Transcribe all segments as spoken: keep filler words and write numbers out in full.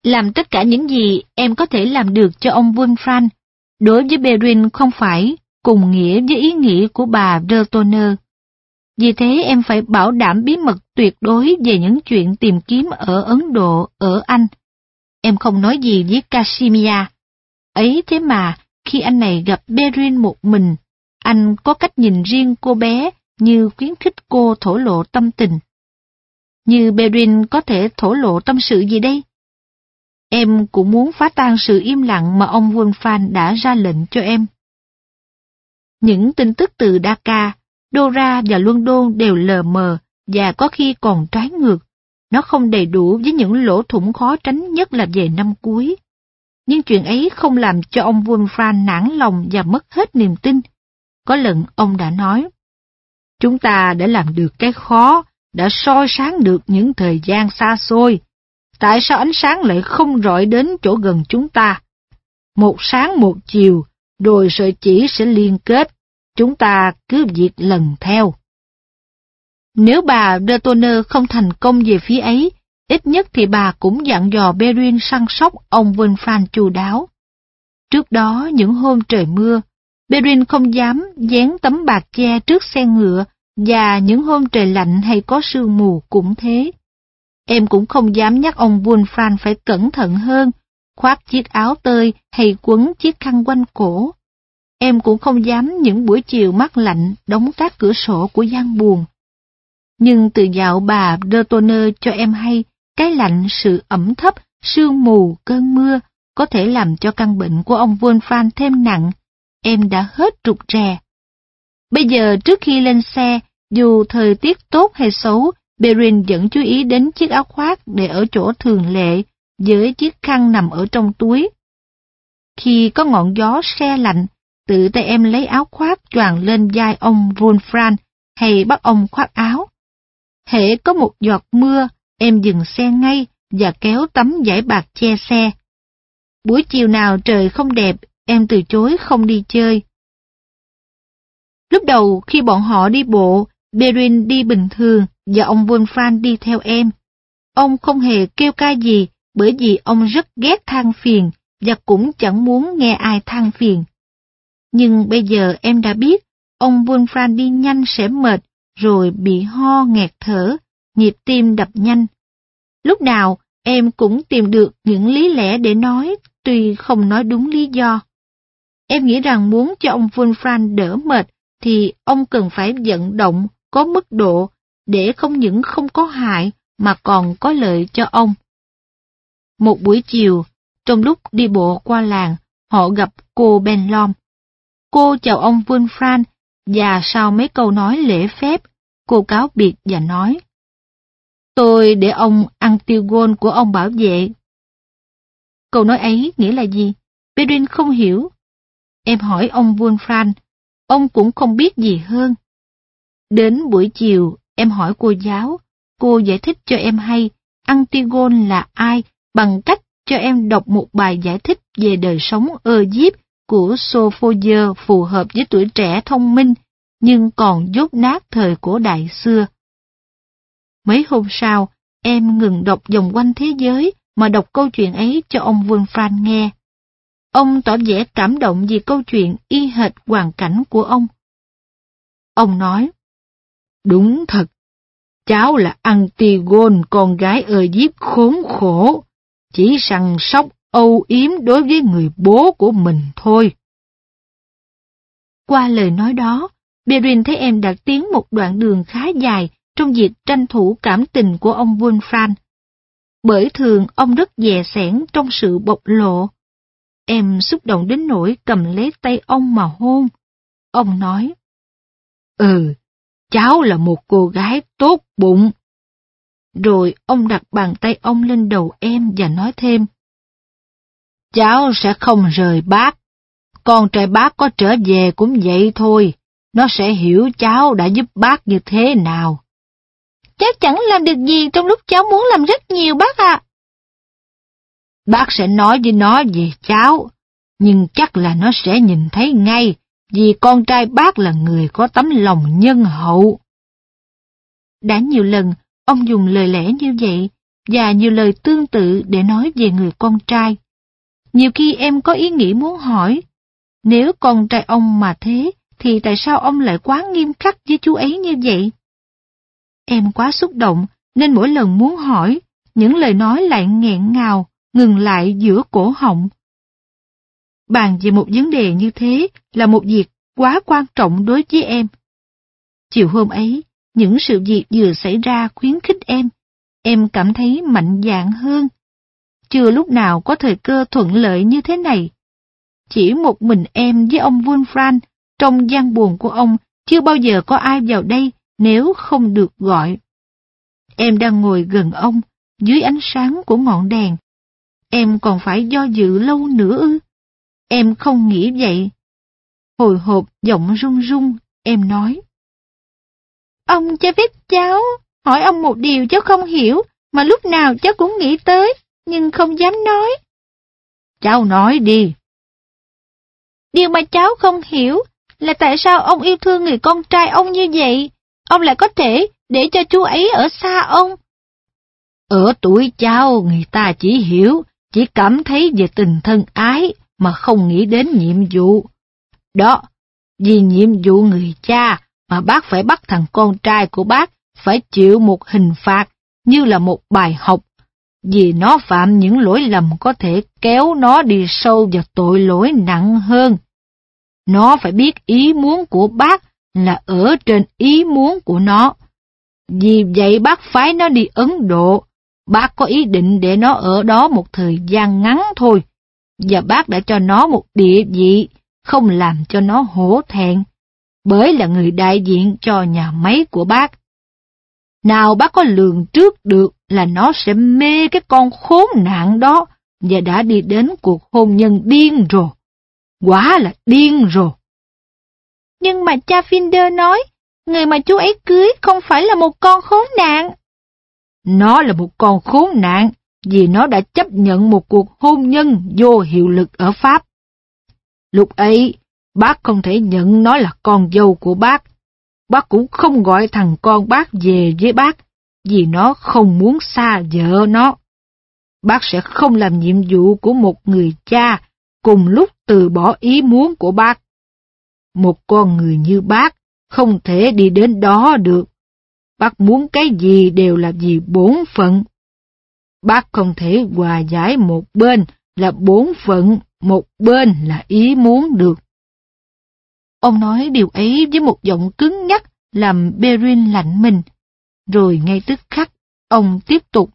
làm tất cả những gì em có thể làm được cho ông Wolfram, đối với Perrin không phải cùng nghĩa với ý nghĩ của bà de Toner. Vì thế em phải bảo đảm bí mật tuyệt đối về những chuyện tìm kiếm ở Ấn Độ, ở Anh. Em không nói gì với Casimir. Ấy thế mà, khi anh này gặp Perrin một mình, anh có cách nhìn riêng cô bé như khuyến khích cô thổ lộ tâm tình. Như Perrin có thể thổ lộ tâm sự gì đây? Em cũng muốn phá tan sự im lặng mà ông Wolfram đã ra lệnh cho em. Những tin tức từ Dhaka, Dora và London đều lờ mờ và có khi còn trái ngược. Nó không đầy đủ với những lỗ thủng khó tránh nhất là về năm cuối. Nhưng chuyện ấy không làm cho ông Wolfram nản lòng và mất hết niềm tin. Có lần ông đã nói, chúng ta đã làm được cái khó, đã soi sáng được những thời gian xa xôi. Tại sao ánh sáng lại không rọi đến chỗ gần chúng ta? Một sáng một chiều, rồi sợi chỉ sẽ liên kết. Chúng ta cứ việc lần theo. Nếu bà de Toner không thành công về phía ấy, ít nhất thì bà cũng dặn dò Perrin săn sóc ông Wolfram chu đáo. Trước đó, những hôm trời mưa, Perrin không dám dán tấm bạt che trước xe ngựa, và những hôm trời lạnh hay có sương mù cũng thế. Em cũng không dám nhắc ông Wolfram phải cẩn thận hơn, khoác chiếc áo tơi hay quấn chiếc khăn quanh cổ. Em cũng không dám những buổi chiều mát lạnh đóng các cửa sổ của gian buồng. Nhưng từ dạo bà de Toner cho em hay, cái lạnh, sự ẩm thấp, sương mù, cơn mưa có thể làm cho căn bệnh của ông Wolfram thêm nặng, em đã hết rụt rè. Bây giờ trước khi lên xe, dù thời tiết tốt hay xấu, Perrin vẫn chú ý đến chiếc áo khoác để ở chỗ thường lệ, với chiếc khăn nằm ở trong túi. Khi có ngọn gió se lạnh, tự tay em lấy áo khoác choàng lên vai ông Wolfram hay bắt ông khoác áo. Hễ có một giọt mưa, em dừng xe ngay và kéo tấm vải bạt che xe. Buổi chiều nào trời không đẹp, em từ chối không đi chơi. Lúc đầu khi bọn họ đi bộ, Perrin đi bình thường và ông Wolfram đi theo em. Ông không hề kêu ca gì bởi vì ông rất ghét than phiền và cũng chẳng muốn nghe ai than phiền. Nhưng bây giờ em đã biết, ông Wolfram đi nhanh sẽ mệt, rồi bị ho nghẹt thở, nhịp tim đập nhanh. Lúc nào em cũng tìm được những lý lẽ để nói, tuy không nói đúng lý do. Em nghĩ rằng muốn cho ông Wolfram đỡ mệt, thì ông cần phải vận động có mức độ, để không những không có hại, mà còn có lợi cho ông. Một buổi chiều, trong lúc đi bộ qua làng, họ gặp cô Benlom. Cô chào ông Wolfram, và sau mấy câu nói lễ phép, cô cáo biệt và nói, tôi để ông Antigone của ông bảo vệ. Câu nói ấy nghĩa là gì? Perrin không hiểu. Em hỏi ông Wolfram, ông cũng không biết gì hơn. Đến buổi chiều, em hỏi cô giáo, cô giải thích cho em hay Antigone là ai bằng cách cho em đọc một bài giải thích về đời sống Egypt của Sophocles phù hợp với tuổi trẻ thông minh, nhưng còn dốt nát thời cổ đại xưa. Mấy hôm sau, em ngừng đọc vòng quanh thế giới mà đọc câu chuyện ấy cho ông Wolfram nghe. Ông tỏ vẻ cảm động vì câu chuyện y hệt hoàn cảnh của ông. Ông nói, đúng thật, cháu là Antigone, con gái Egypt khốn khổ, chỉ săn sóc âu yếm đối với người bố của mình thôi. Qua lời nói đó, Perrin thấy em đã tiến một đoạn đường khá dài trong việc tranh thủ cảm tình của ông Wolfram. Bởi thường ông rất dè sẻn trong sự bộc lộ. Em xúc động đến nỗi cầm lấy tay ông mà hôn. Ông nói, Ừ, cháu là một cô gái tốt bụng. Rồi ông đặt bàn tay ông lên đầu em và nói thêm, cháu sẽ không rời bác. Con trai bác có trở về cũng vậy thôi. Nó sẽ hiểu cháu đã giúp bác như thế nào. Cháu chẳng làm được gì trong lúc cháu muốn làm rất nhiều bác ạ. Bác sẽ nói với nó về cháu, nhưng chắc là nó sẽ nhìn thấy ngay, vì con trai bác là người có tấm lòng nhân hậu. Đã nhiều lần, ông dùng lời lẽ như vậy, và nhiều lời tương tự để nói về người con trai. Nhiều khi em có ý nghĩ muốn hỏi, nếu con trai ông mà thế, thì tại sao ông lại quá nghiêm khắc với chú ấy như vậy? Em quá xúc động, nên mỗi lần muốn hỏi, những lời nói lại nghẹn ngào, ngừng lại giữa cổ họng. Bàn về một vấn đề như thế là một việc quá quan trọng đối với em. Chiều hôm ấy, những sự việc vừa xảy ra khuyến khích em. Em cảm thấy mạnh dạn hơn. Chưa lúc nào có thời cơ thuận lợi như thế này. Chỉ một mình em với ông Wolfram, trong gian buồng của ông, chưa bao giờ có ai vào đây nếu không được gọi. Em đang ngồi gần ông, dưới ánh sáng của ngọn đèn. Em còn phải do dự lâu nữa ư? Em không nghĩ vậy. Hồi hộp giọng run run, em nói. Ông cho phép cháu hỏi ông một điều cháu không hiểu, mà lúc nào cháu cũng nghĩ tới, nhưng không dám nói. Cháu nói đi. Điều mà cháu không hiểu là tại sao ông yêu thương người con trai ông như vậy, ông lại có thể để cho chú ấy ở xa ông. Ở tuổi cháu, người ta chỉ hiểu, chỉ cảm thấy về tình thân ái, mà không nghĩ đến nhiệm vụ. Đó, vì nhiệm vụ người cha mà bác phải bắt thằng con trai của bác phải chịu một hình phạt như là một bài học, vì nó phạm những lỗi lầm có thể kéo nó đi sâu vào tội lỗi nặng hơn. Nó phải biết ý muốn của bác là ở trên ý muốn của nó. Vì vậy bác phái nó đi Ấn Độ. Bác có ý định để nó ở đó một thời gian ngắn thôi, và bác đã cho nó một địa vị, không làm cho nó hổ thẹn, bởi là người đại diện cho nhà máy của bác. Nào bác có lường trước được là nó sẽ mê cái con khốn nạn đó, và đã đi đến cuộc hôn nhân điên rồ. Quả là điên rồ. Nhưng mà cha Finder nói, người mà chú ấy cưới không phải là một con khốn nạn. Nó là một con khốn nạn, vì nó đã chấp nhận một cuộc hôn nhân vô hiệu lực ở Pháp. Lúc ấy, bác không thể nhận nó là con dâu của bác. Bác cũng không gọi thằng con bác về với bác, vì nó không muốn xa vợ nó. Bác sẽ không làm nhiệm vụ của một người cha cùng lúc từ bỏ ý muốn của bác. Một con người như bác không thể đi đến đó được. Bác muốn cái gì đều là vì bổn phận. Bác không thể hòa giải một bên là bổn phận, một bên là ý muốn được. Ông nói điều ấy với một giọng cứng nhắc làm Perrin lạnh mình. Rồi ngay tức khắc, ông tiếp tục.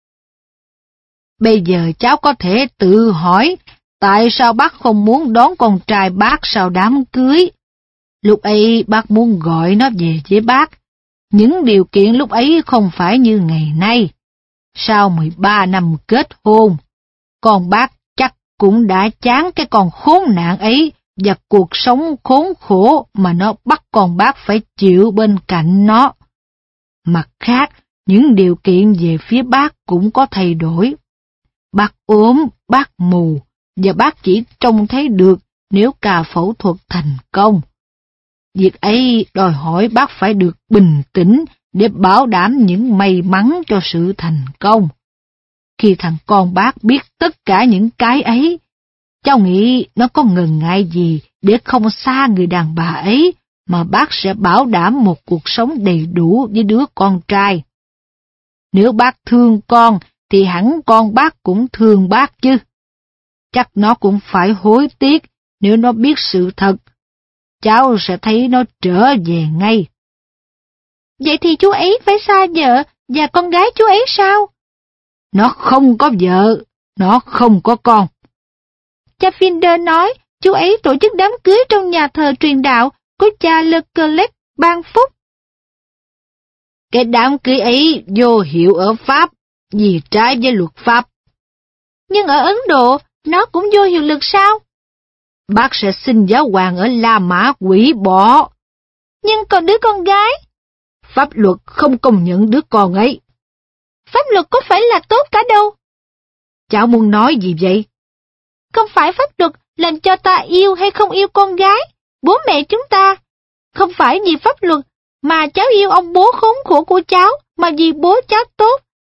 Bây giờ cháu có thể tự hỏi tại sao bác không muốn đón con trai bác sau đám cưới. Lúc ấy bác muốn gọi nó về với bác. Những điều kiện lúc ấy không phải như ngày nay. Sau mười ba năm kết hôn, con bác chắc cũng đã chán cái con khốn nạn ấy và cuộc sống khốn khổ mà nó bắt con bác phải chịu bên cạnh nó. Mặt khác, những điều kiện về phía bác cũng có thay đổi. Bác ốm, bác mù, và bác chỉ trông thấy được nếu ca phẫu thuật thành công. Việc ấy đòi hỏi bác phải được bình tĩnh để bảo đảm những may mắn cho sự thành công. Khi thằng con bác biết tất cả những cái ấy, cháu nghĩ nó có ngần ngại gì để không xa người đàn bà ấy mà bác sẽ bảo đảm một cuộc sống đầy đủ với đứa con trai. Nếu bác thương con thì hẳn con bác cũng thương bác chứ. Chắc nó cũng phải hối tiếc nếu nó biết sự thật. Cháu sẽ thấy nó trở về ngay. Vậy thì chú ấy phải xa vợ và con gái chú ấy sao? Nó không có vợ, nó không có con. Cha Finder nói chú ấy tổ chức đám cưới trong nhà thờ truyền đạo của cha Leclerc ban phúc. Cái đám cưới ấy vô hiệu ở Pháp vì trái với luật pháp. Nhưng ở Ấn Độ nó cũng vô hiệu lực sao? Bác sẽ xin giáo hoàng ở La Mã hủy bỏ. Nhưng còn đứa con gái? Pháp luật không công nhận đứa con ấy. Pháp luật có phải là tốt cả đâu? Cháu muốn nói gì vậy? Không phải pháp luật làm cho ta yêu hay không yêu con gái, bố mẹ chúng ta. Không phải vì pháp luật mà cháu yêu ông bố khốn khổ của cháu, mà vì bố cháu tốt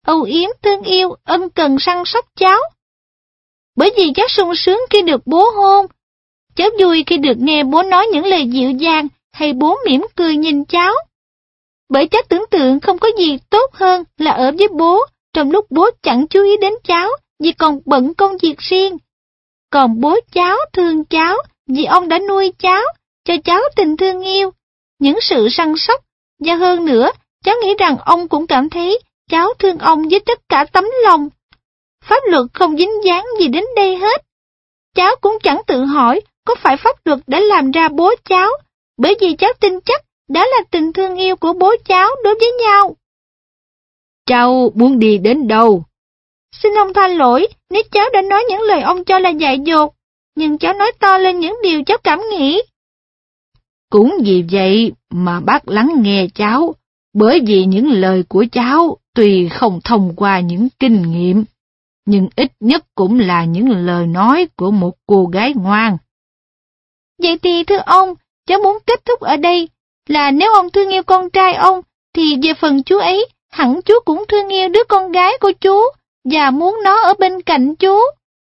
âu yếm thương yêu, ân cần săn sóc cháu. Bởi vì cháu sung sướng khi được bố hôn, cháu vui khi được nghe bố nói những lời dịu dàng hay bố mỉm cười nhìn cháu. Bởi cháu tưởng tượng không có gì tốt hơn là ở với bố trong lúc bố chẳng chú ý đến cháu vì còn bận công việc riêng. Còn bố cháu thương cháu vì ông đã nuôi cháu, cho cháu tình thương yêu, những sự săn sóc, và hơn nữa, cháu nghĩ rằng ông cũng cảm thấy cháu thương ông với tất cả tấm lòng. Pháp luật không dính dáng gì đến đây hết. Cháu cũng chẳng tự hỏi có phải pháp luật đã làm ra bố cháu, bởi vì cháu tin chắc đó là tình thương yêu của bố cháu đối với nhau. Cháu muốn đi đến đâu? Xin ông tha lỗi nếu cháu đã nói những lời ông cho là dại dột, nhưng cháu nói to lên những điều cháu cảm nghĩ. Cũng vì vậy mà bác lắng nghe cháu, bởi vì những lời của cháu tuy không thông qua những kinh nghiệm, nhưng ít nhất cũng là những lời nói của một cô gái ngoan. Vậy thì thưa ông, cháu muốn kết thúc ở đây, là nếu ông thương yêu con trai ông, thì về phần chú ấy, hẳn chú cũng thương yêu đứa con gái của chú, và muốn nó ở bên cạnh chú.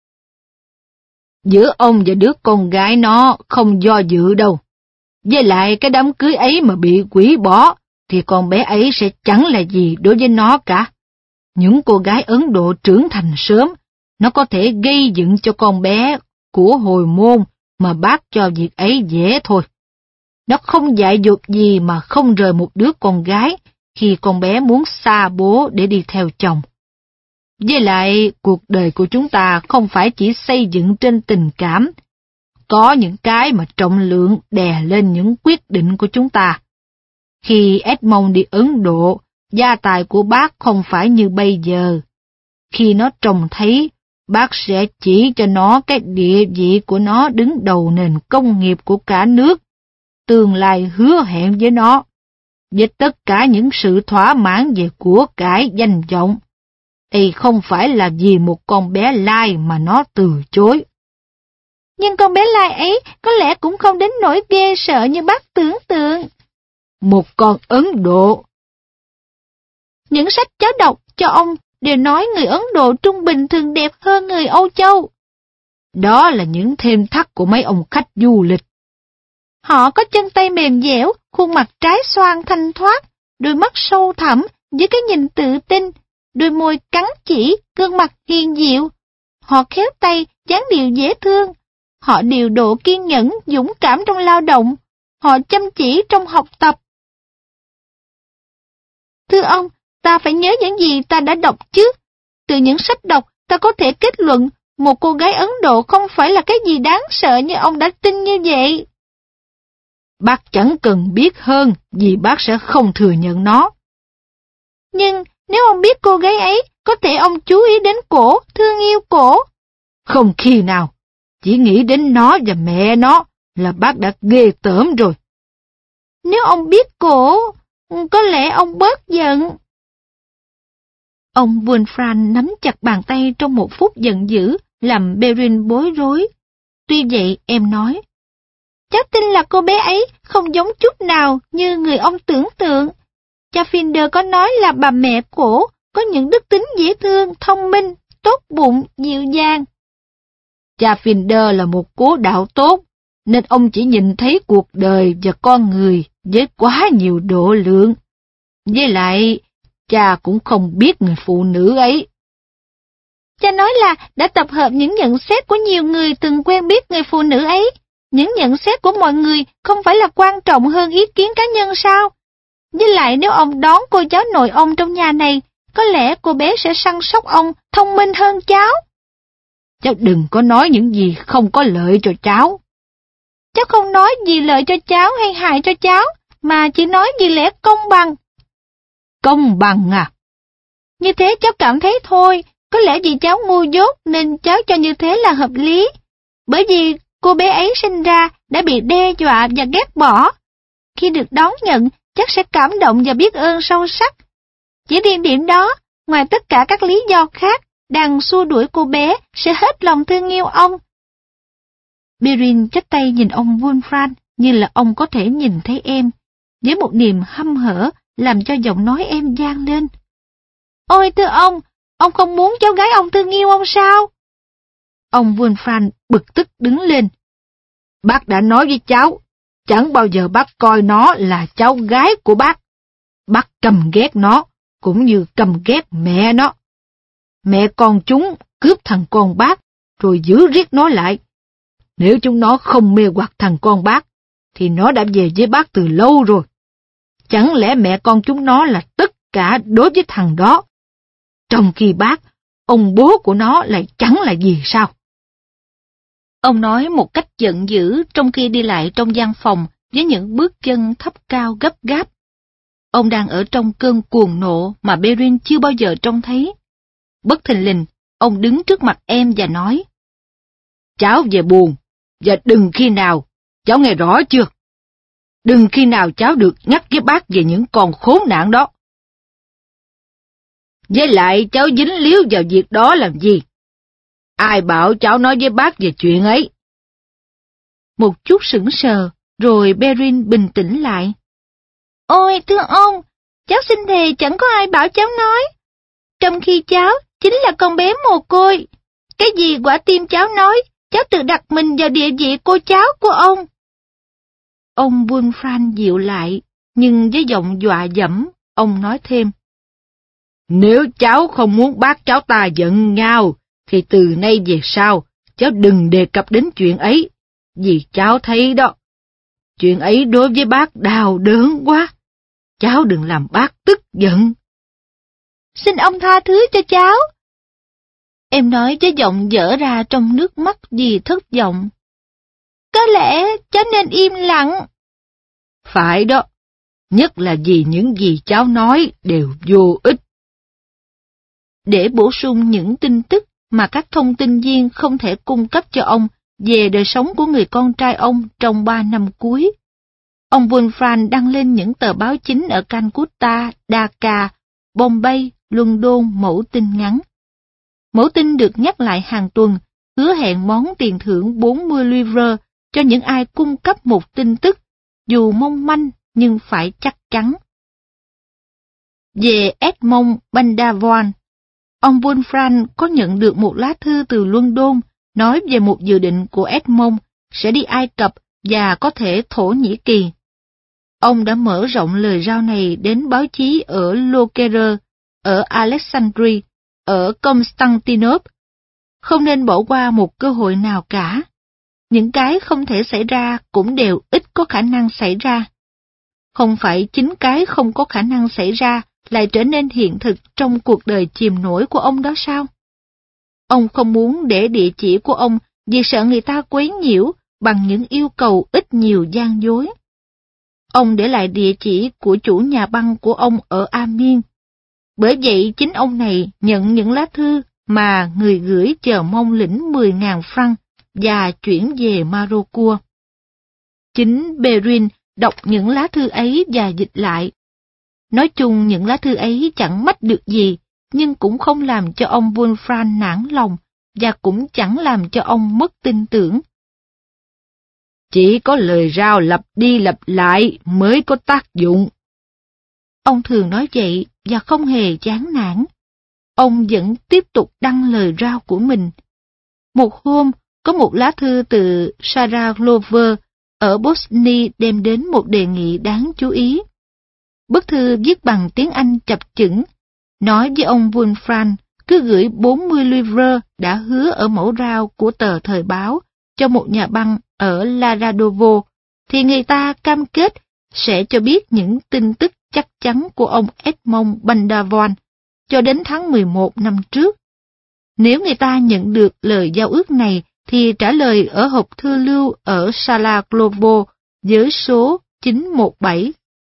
Giữa ông và đứa con gái nó không do dự đâu. Với lại cái đám cưới ấy mà bị hủy bỏ, thì con bé ấy sẽ chẳng là gì đối với nó cả. Những cô gái Ấn Độ trưởng thành sớm, nó có thể gây dựng cho con bé của hồi môn mà bác cho việc ấy dễ thôi. Nó không dại dột gì mà không rời một đứa con gái khi con bé muốn xa bố để đi theo chồng. Với lại, cuộc đời của chúng ta không phải chỉ xây dựng trên tình cảm. Có những cái mà trọng lượng đè lên những quyết định của chúng ta. Khi Edmond đi Ấn Độ, gia tài của bác không phải như bây giờ. Khi nó trông thấy, bác sẽ chỉ cho nó cái địa vị của nó đứng đầu nền công nghiệp của cả nước. Tương lai hứa hẹn với nó, với tất cả những sự thỏa mãn về của cải danh vọng. Đây không phải là vì một con bé Lai mà nó từ chối. Nhưng con bé Lai ấy có lẽ cũng không đến nỗi ghê sợ như bác tưởng tượng. Một con Ấn Độ. Những sách cháu đọc cho ông đều nói người Ấn Độ trung bình thường đẹp hơn người Âu Châu. Đó là những thêm thắt của mấy ông khách du lịch. Họ có chân tay mềm dẻo, khuôn mặt trái xoan thanh thoát, đôi mắt sâu thẳm với cái nhìn tự tin, đôi môi cắn chỉ, gương mặt hiền diệu. Họ khéo tay, dáng điệu dễ thương. Họ điều độ kiên nhẫn, dũng cảm trong lao động. Họ chăm chỉ trong học tập. Thưa ông, ta phải nhớ những gì ta đã đọc chứ. Từ những sách đọc, ta có thể kết luận một cô gái Ấn Độ không phải là cái gì đáng sợ như ông đã tin như vậy. Bác chẳng cần biết hơn vì bác sẽ không thừa nhận nó. Nhưng nếu ông biết cô gái ấy, có thể ông chú ý đến cổ, thương yêu cổ. Không khi nào, chỉ nghĩ đến nó và mẹ nó là bác đã ghê tởm rồi. Nếu ông biết cổ, có lẽ ông bớt giận. Ông Wolfram nắm chặt bàn tay trong một phút giận dữ, làm Perrin bối rối. Tuy vậy em nói, cháu tin là cô bé ấy không giống chút nào như người ông tưởng tượng. Cha Finder có nói là bà mẹ cổ có những đức tính dễ thương, thông minh, tốt bụng, dịu dàng. Cha Finder là một cố đạo tốt, nên ông chỉ nhìn thấy cuộc đời và con người với quá nhiều độ lượng. Với lại, cha cũng không biết người phụ nữ ấy. Cha nói là đã tập hợp những nhận xét của nhiều người từng quen biết người phụ nữ ấy. Những nhận xét của mọi người không phải là quan trọng hơn ý kiến cá nhân sao? Với lại nếu ông đón cô cháu nội ông trong nhà này, có lẽ cô bé sẽ săn sóc ông thông minh hơn cháu. Cháu đừng có nói những gì không có lợi cho cháu. Cháu không nói gì lợi cho cháu hay hại cho cháu, mà chỉ nói vì lẽ công bằng. Công bằng à? Như thế cháu cảm thấy thôi, có lẽ vì cháu ngu dốt nên cháu cho như thế là hợp lý. Bởi vì cô bé ấy sinh ra đã bị đe dọa và ghét bỏ. Khi được đón nhận, chắc sẽ cảm động và biết ơn sâu sắc. Chỉ riêng điểm đó, ngoài tất cả các lý do khác, đang xua đuổi cô bé sẽ hết lòng thương yêu ông. Perrin chắp tay nhìn ông Wolfram như là ông có thể nhìn thấy em, với một niềm hăm hở làm cho giọng nói em vang lên. Ôi thưa ông, ông không muốn cháu gái ông thương yêu ông sao? Ông Wolfram bực tức đứng lên. Bác đã nói với cháu, chẳng bao giờ bác coi nó là cháu gái của bác. Bác căm ghét nó, cũng như căm ghét mẹ nó. Mẹ con chúng cướp thằng con bác, rồi giữ riết nó lại. Nếu chúng nó không mê hoặc thằng con bác, thì nó đã về với bác từ lâu rồi. Chẳng lẽ mẹ con chúng nó là tất cả đối với thằng đó? Trong khi bác, ông bố của nó lại chẳng là gì sao? Ông nói một cách giận dữ trong khi đi lại trong gian phòng với những bước chân thấp cao gấp gáp. Ông đang ở trong cơn cuồng nộ mà Perrin chưa bao giờ trông thấy. Bất thình lình, ông đứng trước mặt em và nói: Cháu về buồn, và đừng khi nào, cháu nghe rõ chưa? Đừng khi nào cháu được nhắc với bác về những con khốn nạn đó. Với lại cháu dính líu vào việc đó làm gì? Ai bảo cháu nói với bác về chuyện ấy? Một chút sững sờ, rồi Perrin bình tĩnh lại. Ôi thưa ông, cháu xin thề chẳng có ai bảo cháu nói. Trong khi cháu chính là con bé mồ côi. Cái gì quả tim cháu nói, cháu tự đặt mình vào địa vị cô cháu của ông. Ông Wolfram dịu lại, nhưng với giọng dọa dẫm, ông nói thêm. Nếu cháu không muốn bác cháu ta giận nhau, thì từ nay về sau, cháu đừng đề cập đến chuyện ấy, vì cháu thấy đó. Chuyện ấy đối với bác đau đớn quá. Cháu đừng làm bác tức giận. Xin ông tha thứ cho cháu. Em nói với giọng dở ra trong nước mắt vì thất vọng. Có lẽ cháu nên im lặng. Phải đó, nhất là vì những gì cháu nói đều vô ích. Để bổ sung những tin tức mà các thông tin viên không thể cung cấp cho ông về đời sống của người con trai ông trong ba năm cuối, ông Wolfram đăng lên những tờ báo chính ở Calcutta, Dhaka, Bombay, London mẫu tin ngắn. Mẫu tin được nhắc lại hàng tuần, hứa hẹn món tiền thưởng bốn mươi livre cho những ai cung cấp một tin tức, dù mong manh nhưng phải chắc chắn. Về Edmond Bandavon, ông Wolfram có nhận được một lá thư từ London nói về một dự định của Edmond sẽ đi Ai Cập và có thể Thổ Nhĩ Kỳ. Ông đã mở rộng lời rao này đến báo chí ở Lokerer, ở Alexandria, ở Constantinople. Không nên bỏ qua một cơ hội nào cả. Những cái không thể xảy ra cũng đều ít có khả năng xảy ra. Không phải chính cái không có khả năng xảy ra lại trở nên hiện thực trong cuộc đời chìm nổi của ông đó sao? Ông không muốn để địa chỉ của ông vì sợ người ta quấy nhiễu bằng những yêu cầu ít nhiều gian dối. Ông để lại địa chỉ của chủ nhà băng của ông ở Amiens. Bởi vậy chính ông này nhận những lá thư mà người gửi chờ mong lĩnh mười nghìn franc và chuyển về Morocco. Chính Perrin đọc những lá thư ấy và dịch lại. Nói chung những lá thư ấy chẳng mách được gì, nhưng cũng không làm cho ông Wolfram nản lòng, và cũng chẳng làm cho ông mất tin tưởng. Chỉ có lời rao lặp đi lặp lại mới có tác dụng. Ông thường nói vậy và không hề chán nản. Ông vẫn tiếp tục đăng lời rao của mình. Một hôm, có một lá thư từ Sarah Glover ở Bosnia đem đến một đề nghị đáng chú ý. Bức thư viết bằng tiếng Anh chập chững, nói với ông Wolfram cứ gửi bốn mươi livre đã hứa ở mẫu rao của tờ thời báo cho một nhà băng ở Laradovo, thì người ta cam kết sẽ cho biết những tin tức chắc chắn của ông Edmond Bandavon cho đến tháng mười một năm trước. Nếu người ta nhận được lời giao ước này thì trả lời ở hộp thư lưu ở Sala Globo với số chín một bảy.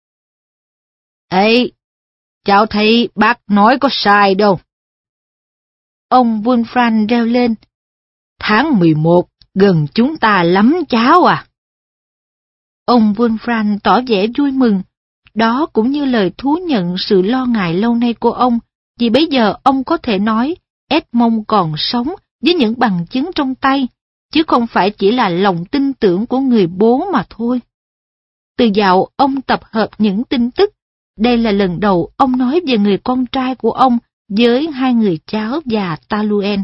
Ê, cháu thấy bác nói có sai đâu. Ông Wolfram reo lên. Tháng mười một, gần chúng ta lắm cháu à. Ông Wolfram tỏ vẻ vui mừng. Đó cũng như lời thú nhận sự lo ngại lâu nay của ông, vì bây giờ ông có thể nói Edmond còn sống với những bằng chứng trong tay, chứ không phải chỉ là lòng tin tưởng của người bố mà thôi. Từ dạo ông tập hợp những tin tức, đây là lần đầu ông nói về người con trai của ông với hai người cháu và Taluen.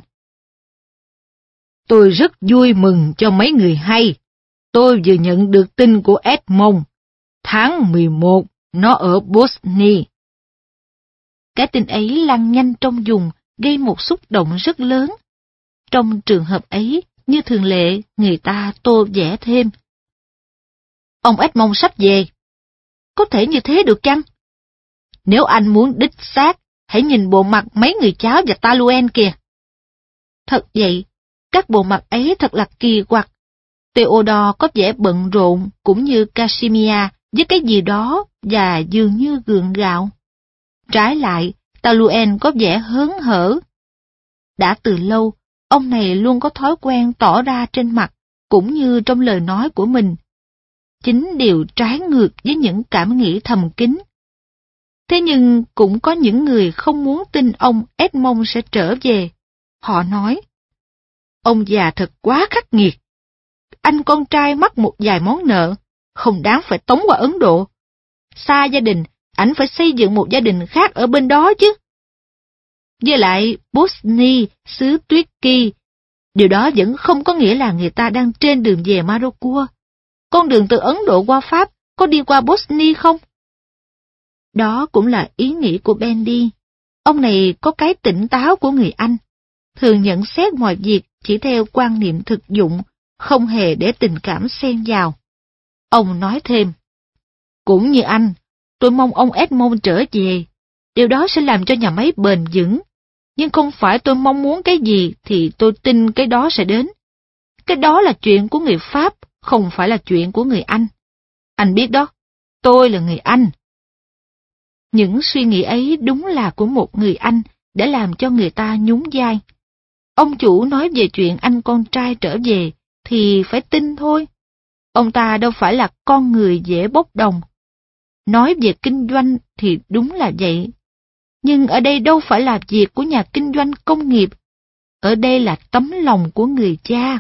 Tôi rất vui mừng cho mấy người hay. Tôi vừa nhận được tin của Edmond. Tháng mười một, nó ở Bosnia. Cái tin ấy lan nhanh trong vùng, gây một xúc động rất lớn. Trong trường hợp ấy, như thường lệ, người ta tô vẽ thêm. Ông Edmond sắp về. Có thể như thế được chăng? Nếu anh muốn đích xác, hãy nhìn bộ mặt mấy người cháu và Taluen kìa. Thật vậy, các bộ mặt ấy thật là kỳ quặc. Theodore có vẻ bận rộn cũng như Casimir với cái gì đó và dường như gượng gạo. Trái lại, Taluen có vẻ hớn hở. Đã từ lâu, ông này luôn có thói quen tỏ ra trên mặt cũng như trong lời nói của mình. Chính điều trái ngược với những cảm nghĩ thầm kín. Thế nhưng cũng có những người không muốn tin ông Edmond sẽ trở về. Họ nói, ông già thật quá khắc nghiệt. Anh con trai mắc một vài món nợ, không đáng phải tống qua Ấn Độ. Xa gia đình, ảnh phải xây dựng một gia đình khác ở bên đó chứ. Với lại, Bosnia, xứ tuyết kỳ, điều đó vẫn không có nghĩa là người ta đang trên đường về Morocco. Con đường từ Ấn Độ qua Pháp có đi qua Bosnia không? Đó cũng là ý nghĩ của Bendy. Ông này có cái tỉnh táo của người Anh, thường nhận xét mọi việc chỉ theo quan niệm thực dụng, không hề để tình cảm xen vào. Ông nói thêm, cũng như anh, tôi mong ông Edmond trở về, điều đó sẽ làm cho nhà máy bền vững, nhưng không phải tôi mong muốn cái gì thì tôi tin cái đó sẽ đến. Cái đó là chuyện của người Pháp, không phải là chuyện của người Anh. Anh biết đó, tôi là người Anh. Những suy nghĩ ấy đúng là của một người Anh để làm cho người ta nhún vai. Ông chủ nói về chuyện anh con trai trở về thì phải tin thôi. Ông ta đâu phải là con người dễ bốc đồng. Nói về kinh doanh thì đúng là vậy. Nhưng ở đây đâu phải là việc của nhà kinh doanh công nghiệp. Ở đây là tấm lòng của người cha.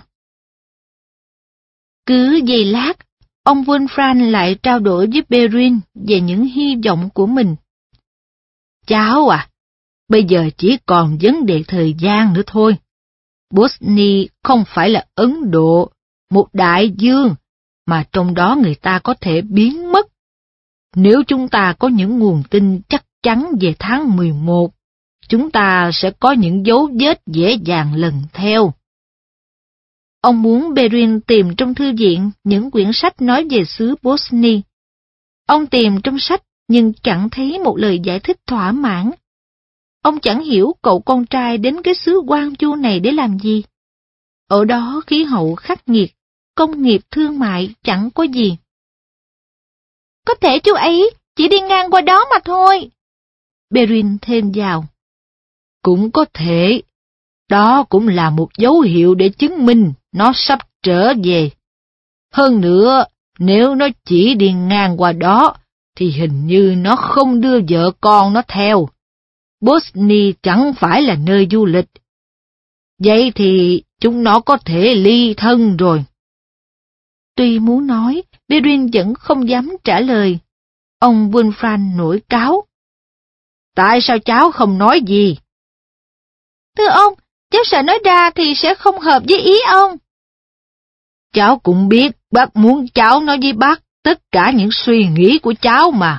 Cứ giây lát, ông Wolfram lại trao đổi với Perrin về những hy vọng của mình. Cháu à, bây giờ chỉ còn vấn đề thời gian nữa thôi. Bosnia không phải là Ấn Độ, một đại dương, mà trong đó người ta có thể biến mất. Nếu chúng ta có những nguồn tin chắc chắn về tháng mười một, chúng ta sẽ có những dấu vết dễ dàng lần theo. Ông muốn Perrin tìm trong thư viện những quyển sách nói về xứ Bosnia. Ông tìm trong sách nhưng chẳng thấy một lời giải thích thỏa mãn. Ông chẳng hiểu cậu con trai đến cái xứ hoang vu này để làm gì. Ở đó khí hậu khắc nghiệt, công nghiệp thương mại chẳng có gì. Có thể chú ấy chỉ đi ngang qua đó mà thôi. Perrin thêm vào. Cũng có thể. Đó cũng là một dấu hiệu để chứng minh nó sắp trở về. Hơn nữa, nếu nó chỉ đi ngang qua đó, thì hình như nó không đưa vợ con nó theo. Bosnia chẳng phải là nơi du lịch. Vậy thì chúng nó có thể ly thân rồi. Tuy muốn nói, Perrin vẫn không dám trả lời. Ông Wolfram nổi cáu. Tại sao cháu không nói gì? Thưa ông, cháu sợ nói ra thì sẽ không hợp với ý ông. Cháu cũng biết bác muốn cháu nói với bác tất cả những suy nghĩ của cháu mà.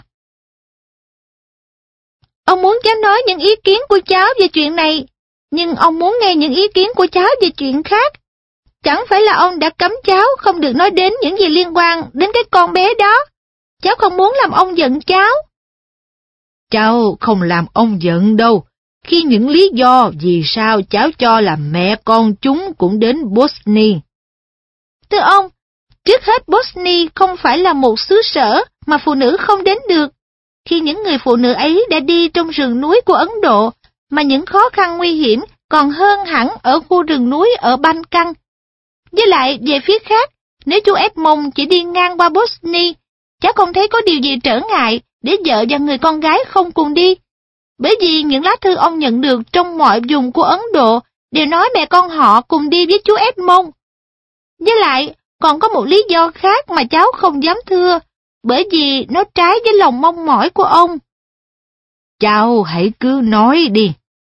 Ông muốn cháu nói những ý kiến của cháu về chuyện này, nhưng ông muốn nghe những ý kiến của cháu về chuyện khác. Chẳng phải là ông đã cấm cháu không được nói đến những gì liên quan đến cái con bé đó. Cháu không muốn làm ông giận cháu. Cháu không làm ông giận đâu, khi những lý do vì sao cháu cho là mẹ con chúng cũng đến Bosnia. Thưa ông, trước hết Bosnia không phải là một xứ sở mà phụ nữ không đến được. Khi những người phụ nữ ấy đã đi trong rừng núi của Ấn Độ, mà những khó khăn nguy hiểm còn hơn hẳn ở khu rừng núi ở Balkan. Với lại, về phía khác, nếu chú Edmond chỉ đi ngang qua Bosnia, cháu không thấy có điều gì trở ngại để vợ và người con gái không cùng đi. Bởi vì những lá thư ông nhận được trong mọi vùng của Ấn Độ đều nói mẹ con họ cùng đi với chú Edmond. Với lại, còn có một lý do khác mà cháu không dám thưa, bởi vì nó trái với lòng mong mỏi của ông. Cháu hãy cứ nói đi.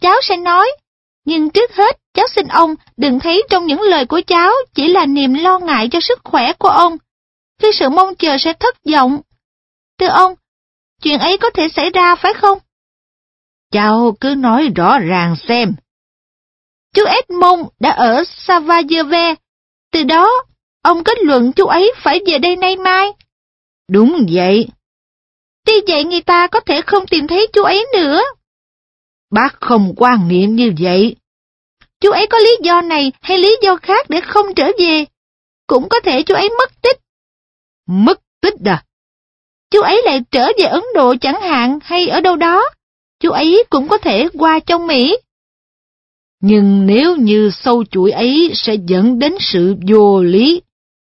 cháu sẽ nói. Nhưng trước hết, cháu xin ông đừng thấy trong những lời của cháu chỉ là niềm lo ngại cho sức khỏe của ông, khi sự mong chờ sẽ thất vọng. Thưa ông, chuyện ấy có thể xảy ra phải không? Cháu cứ nói rõ ràng xem. Chú Edmond đã ở Savageves, từ đó ông kết luận chú ấy phải về đây nay mai. Đúng vậy. Tuy vậy người ta có thể không tìm thấy chú ấy nữa. Bác không quan niệm như vậy. Chú ấy có lý do này hay lý do khác để không trở về. Cũng có thể chú ấy mất tích. Mất tích à? Chú ấy lại trở về Ấn Độ chẳng hạn hay ở đâu đó. Chú ấy cũng có thể qua trong Mỹ. Nhưng nếu như sâu chuỗi ấy sẽ dẫn đến sự vô lý.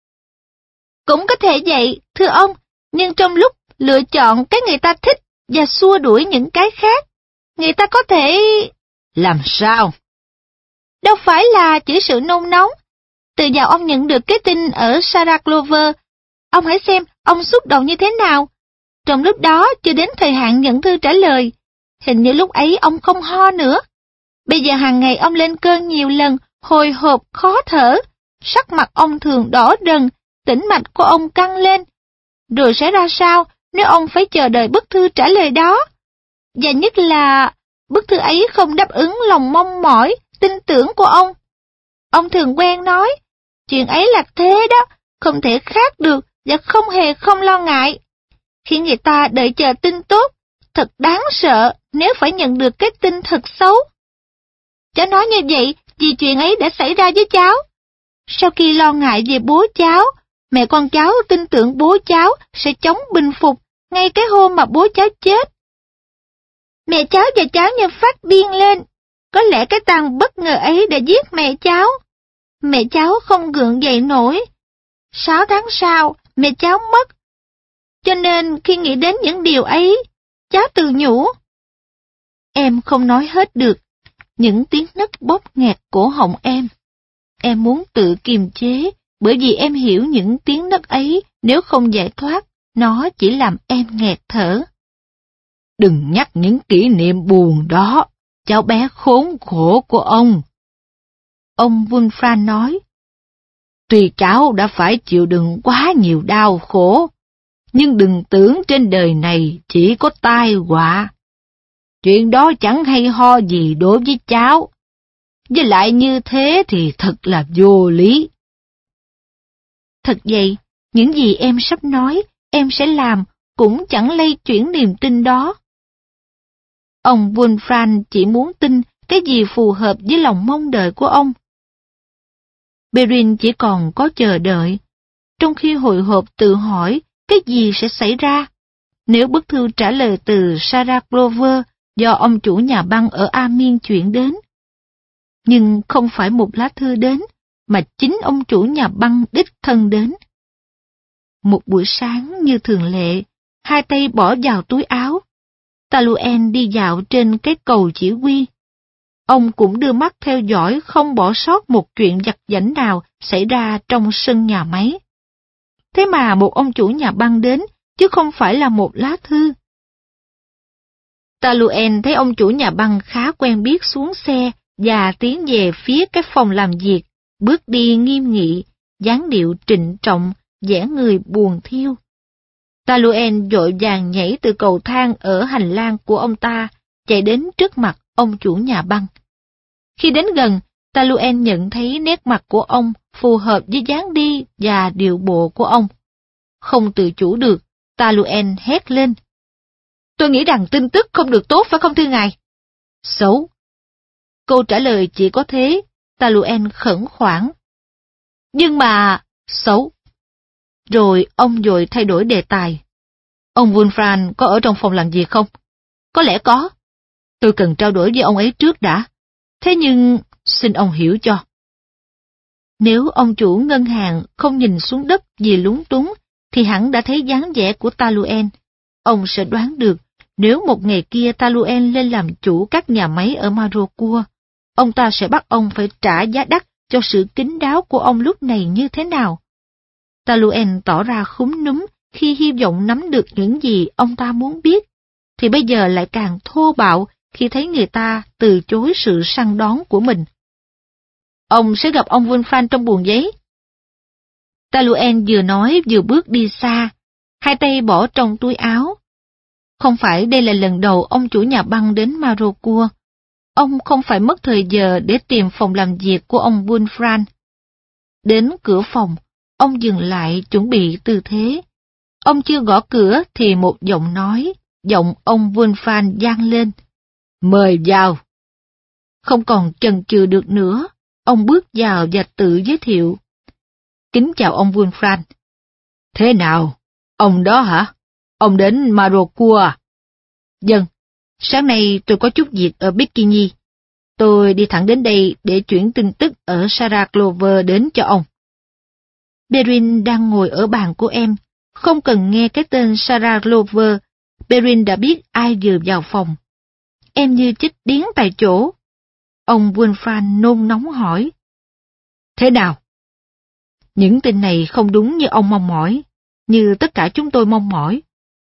Cũng có thể vậy, thưa ông, nhưng trong lúc lựa chọn cái người ta thích và xua đuổi những cái khác, người ta có thể... Làm sao? Đâu phải là chỉ sự nôn nóng. Từ giờ ông nhận được cái tin ở Sarah Clover, ông hãy xem ông xúc động như thế nào. Trong lúc đó chưa đến thời hạn nhận thư trả lời, hình như lúc ấy ông không ho nữa. Bây giờ hàng ngày ông lên cơn nhiều lần, hồi hộp, khó thở, sắc mặt ông thường đỏ đần, tĩnh mạch của ông căng lên. Rồi sẽ ra sao nếu ông phải chờ đợi bức thư trả lời đó? Và nhất là bức thư ấy không đáp ứng lòng mong mỏi, tin tưởng của ông. Ông thường quen nói, chuyện ấy là thế đó, không thể khác được và không hề không lo ngại. Khi người ta đợi chờ tin tốt, thật đáng sợ nếu phải nhận được cái tin thật xấu. Cháu nói như vậy vì chuyện ấy đã xảy ra với cháu. Sau khi lo ngại về bố cháu, mẹ con cháu tin tưởng bố cháu sẽ chống bình phục ngay cái hôm mà bố cháu chết. Mẹ cháu và cháu như phát điên lên. Có lẽ cái tàn bất ngờ ấy đã giết mẹ cháu. Mẹ cháu không gượng dậy nổi. Sáu tháng sau, mẹ cháu mất. Cho nên khi nghĩ đến những điều ấy, cháu tự nhủ. Em không nói hết được. Những tiếng nấc bóp nghẹt cổ họng em. Em muốn tự kiềm chế, bởi vì em hiểu những tiếng nấc ấy nếu không giải thoát, nó chỉ làm em nghẹt thở. Đừng nhắc những kỷ niệm buồn đó, cháu bé khốn khổ của ông. Ông Wolfram nói. Tuy cháu đã phải chịu đựng quá nhiều đau khổ, nhưng đừng tưởng trên đời này chỉ có tai họa. Chuyện đó chẳng hay ho gì đối với cháu. Với lại như thế thì thật là vô lý. Thật vậy, những gì em sắp nói, em sẽ làm cũng chẳng lay chuyển niềm tin đó. Ông Wolfram chỉ muốn tin cái gì phù hợp với lòng mong đợi của ông. Perrin chỉ còn có chờ đợi, trong khi hồi hộp tự hỏi cái gì sẽ xảy ra nếu bức thư trả lời từ Sarah Clover do ông chủ nhà băng ở Amin chuyển đến. Nhưng không phải một lá thư đến, mà chính ông chủ nhà băng đích thân đến. Một buổi sáng như thường lệ, hai tay bỏ vào túi áo, Taluen đi dạo trên cái cầu chỉ huy. Ông cũng đưa mắt theo dõi không bỏ sót một chuyện vặt vãnh nào xảy ra trong sân nhà máy. Thế mà một ông chủ nhà băng đến, chứ không phải là một lá thư. Taluen thấy ông chủ nhà băng khá quen biết xuống xe và tiến về phía cái phòng làm việc, bước đi nghiêm nghị, dáng điệu trịnh trọng, vẻ người buồn thiêu. Taluen vội vàng nhảy từ cầu thang ở hành lang của ông ta, chạy đến trước mặt ông chủ nhà băng. Khi đến gần, Taluen nhận thấy nét mặt của ông phù hợp với dáng đi và điệu bộ của ông. Không tự chủ được, Taluen hét lên. Tôi nghĩ rằng tin tức không được tốt phải không thưa ngài? Xấu. Câu trả lời chỉ có thế, Taluen khẩn khoản. Nhưng mà... xấu. Rồi ông vội thay đổi đề tài. Ông Wolfram có ở trong phòng làm việc không? Có lẽ có. Tôi cần trao đổi với ông ấy trước đã. Thế nhưng, xin ông hiểu cho. Nếu ông chủ ngân hàng không nhìn xuống đất vì lúng túng, thì hẳn đã thấy dáng vẻ của Taluen. Ông sẽ đoán được, nếu một ngày kia Taluen lên làm chủ các nhà máy ở Marocua, ông ta sẽ bắt ông phải trả giá đắt cho sự kín đáo của ông lúc này như thế nào. Taluen tỏ ra khúm núm khi hy vọng nắm được những gì ông ta muốn biết, thì bây giờ lại càng thô bạo khi thấy người ta từ chối sự săn đón của mình. Ông sẽ gặp ông Wolfram trong buồng giấy. Taluen vừa nói vừa bước đi xa, hai tay bỏ trong túi áo. Không phải đây là lần đầu ông chủ nhà băng đến Marocua. Ông không phải mất thời giờ để tìm phòng làm việc của ông Wolfram. Đến cửa phòng, ông dừng lại chuẩn bị tư thế. Ông chưa gõ cửa thì một giọng nói, giọng ông Wolfram vang lên. Mời vào. Không còn chần chừ được nữa, ông bước vào và tự giới thiệu. Kính chào ông Wolfram. Thế nào? Ông đó hả? Ông đến Marocua à? Vâng, sáng nay tôi có chút việc ở Bikini. Tôi đi thẳng đến đây để chuyển tin tức ở Sarah Clover đến cho ông. Perrin đang ngồi ở bàn của em, không cần nghe cái tên Sarah Clover, Perrin đã biết ai vừa vào phòng. Em như chích điếng tại chỗ. Ông Wolfram nôn nóng hỏi. Thế nào? Những tin này không đúng như ông mong mỏi, như tất cả chúng tôi mong mỏi.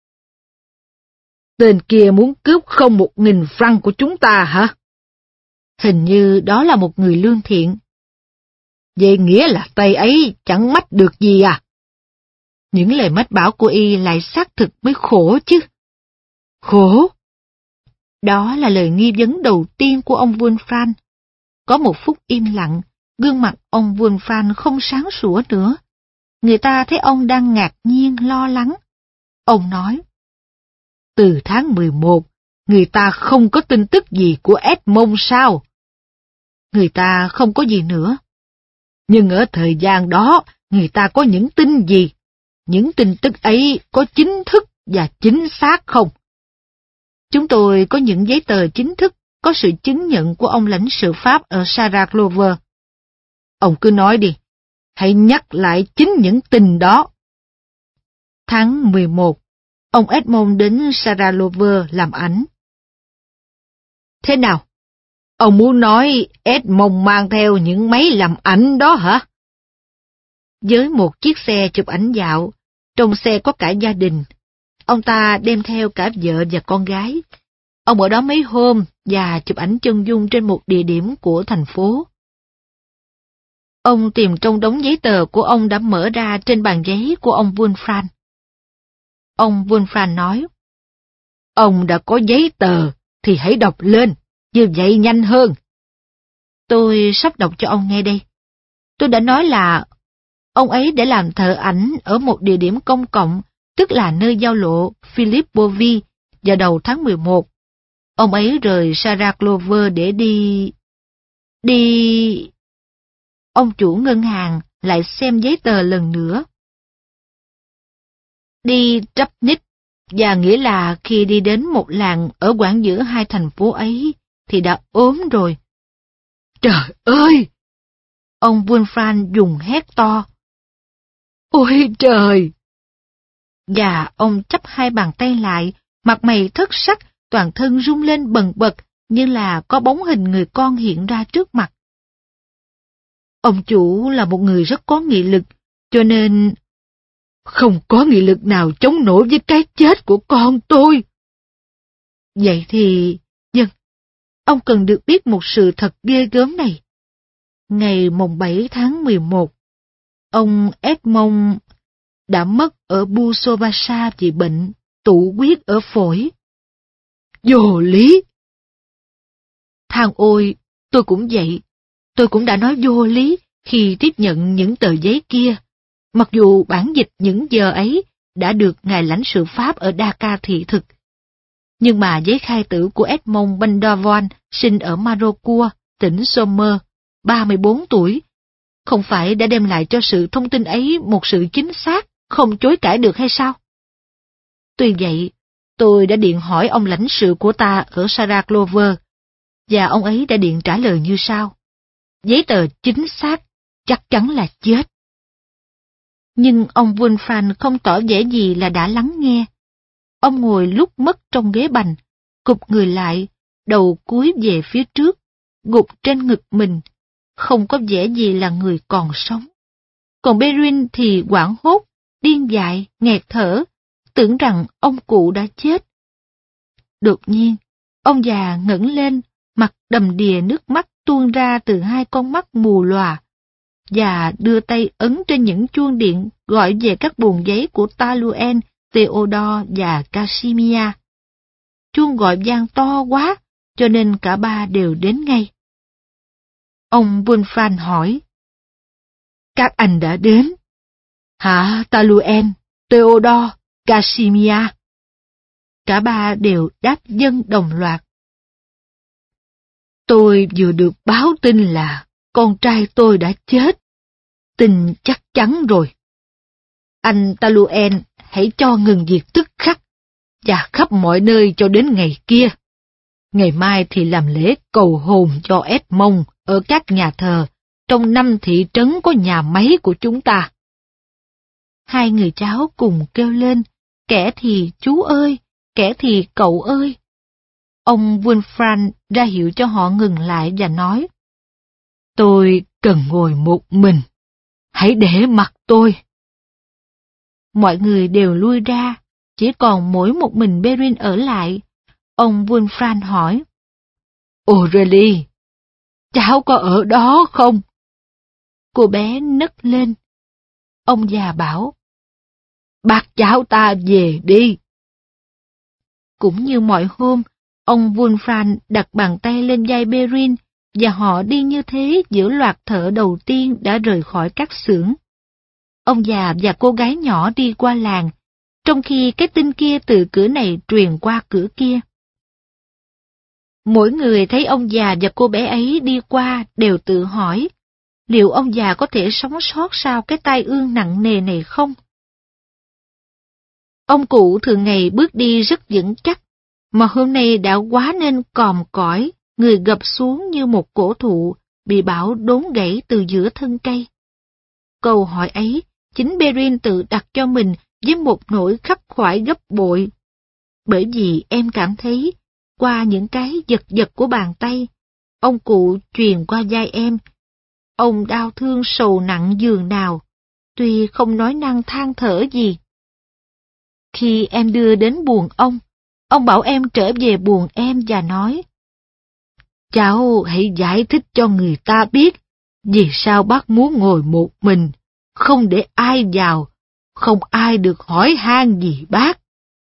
Tên kia muốn cướp không một nghìn franc của chúng ta hả? Hình như đó là một người lương thiện. Vậy nghĩa là tay ấy chẳng mách được gì à? Những lời mách bảo của y lại xác thực mới khổ chứ. Khổ? Đó là lời nghi vấn đầu tiên của ông Wolfram. Có một phút im lặng, gương mặt ông Wolfram không sáng sủa nữa. Người ta thấy ông đang ngạc nhiên, lo lắng. Ông nói. Từ tháng mười một, người ta không có tin tức gì của Edmond sao? Người ta không có gì nữa. Nhưng ở thời gian đó, người ta có những tin gì? Những tin tức ấy có chính thức và chính xác không? Chúng tôi có những giấy tờ chính thức, có sự chứng nhận của ông lãnh sự Pháp ở Sarah Clover. Ông cứ nói đi, hãy nhắc lại chính những tin đó. Tháng mười một, ông Edmond đến Sarah Clover làm ảnh. Thế nào? Ông muốn nói Edmond mang theo những máy làm ảnh đó hả? Với một chiếc xe chụp ảnh dạo, trong xe có cả gia đình. Ông ta đem theo cả vợ và con gái. Ông ở đó mấy hôm và chụp ảnh chân dung trên một địa điểm của thành phố. Ông tìm trong đống giấy tờ của ông đã mở ra trên bàn giấy của ông Wolfram. Ông Wolfram nói, ông đã có giấy tờ thì hãy đọc lên, như vậy nhanh hơn. Tôi sắp đọc cho ông nghe đây. Tôi đã nói là ông ấy để làm thợ ảnh ở một địa điểm công cộng, tức là nơi giao lộ Philippe Bovy vào đầu tháng mười một. Ông ấy rời Sarah Clover để đi... đi... Ông chủ ngân hàng lại xem giấy tờ lần nữa. Đi Trapnich, và nghĩa là khi đi đến một làng ở quãng giữa hai thành phố ấy, thì đã ốm rồi. Trời ơi! Ông Wolfram dùng hét to. Ôi trời! Và ông chắp hai bàn tay lại, mặt mày thất sắc, toàn thân rung lên bần bật, như là có bóng hình người con hiện ra trước mặt. Ông chủ là một người rất có nghị lực, cho nên không có nghị lực nào chống nổi với cái chết của con tôi. Vậy thì, dân, ông cần được biết một sự thật ghê gớm này. Ngày mùng bảy tháng mười một, ông Edmond đã mất ở Busovasa vì bệnh tụ huyết ở phổi. Vô lý! Thằng ôi, tôi cũng vậy. Tôi cũng đã nói vô lý khi tiếp nhận những tờ giấy kia, mặc dù bản dịch những giờ ấy đã được ngài lãnh sự Pháp ở Dakar thị thực. Nhưng mà giấy khai tử của Edmond Bandavoine sinh ở Marocua, tỉnh Somme, ba mươi bốn tuổi, không phải đã đem lại cho sự thông tin ấy một sự chính xác, không chối cãi được hay sao? Tuy vậy, tôi đã điện hỏi ông lãnh sự của ta ở Sarah Clover, và ông ấy đã điện trả lời như sau. Giấy tờ chính xác, chắc chắn là chết. Nhưng ông Wolfram không tỏ vẻ gì là đã lắng nghe. Ông ngồi lúc mất trong ghế bành, cụp người lại, đầu cúi về phía trước, gục trên ngực mình, không có vẻ gì là người còn sống. Còn Perrin thì hoảng hốt, điên dại, nghẹt thở, tưởng rằng ông cụ đã chết. Đột nhiên, Ông già ngẩng lên, mặt đầm đìa nước mắt tuôn ra từ hai con mắt mù lòa, và đưa tay ấn trên những chuông điện gọi về các buồng giấy của Taluen, Theodore và Casimir. Chuông gọi vang to quá, cho nên cả ba đều đến ngay. Ông Wulfran hỏi, các anh đã đến? Hả, Taluen, Theodore, Casimir? Cả ba đều đáp vâng đồng loạt. Tôi vừa được báo tin là con trai tôi đã chết. Tin chắc chắn rồi. Anh Taluen hãy cho ngừng việc tức khắc và khắp mọi nơi cho đến ngày kia. Ngày mai thì làm lễ cầu hồn cho Edmond ở các nhà thờ trong năm thị trấn có nhà máy của chúng ta. Hai người cháu cùng kêu lên, kẻ thì chú ơi, kẻ thì cậu ơi. Ông Wulfran ra hiệu cho họ ngừng lại và nói, tôi cần ngồi một mình, hãy để mặc tôi. Mọi người đều lui ra, chỉ còn mỗi một mình Perrin ở lại. Ông Wulfran hỏi, Aurélie, cháu có ở đó không? Cô bé nấc lên. Ông già bảo, bắt cháu ta về đi. Cũng như mọi hôm, ông Wulfran đặt bàn tay lên vai Perrin, và họ đi như thế giữa loạt thợ đầu tiên đã rời khỏi các xưởng. Ông già và cô gái nhỏ đi qua làng, trong khi cái tin kia từ cửa này truyền qua cửa kia. Mỗi người thấy ông già và cô bé ấy đi qua đều tự hỏi, liệu ông già có thể sống sót sau cái tai ương nặng nề này không? Ông cụ thường ngày bước đi rất vững chắc, mà hôm nay đã quá nên còm cõi, người gập xuống như một cổ thụ, bị bão đốn gãy từ giữa thân cây. Câu hỏi ấy, chính Perrin tự đặt cho mình với một nỗi khắc khoải gấp bội. Bởi vì em cảm thấy, qua những cái giật giật của bàn tay, ông cụ truyền qua vai em, ông đau thương sầu nặng giường nào, tuy không nói năng than thở gì. Khi em đưa đến buồng ông, ông bảo em trở về buồng em và nói, cháu hãy giải thích cho người ta biết vì sao bác muốn ngồi một mình, không để ai vào, không ai được hỏi han gì bác.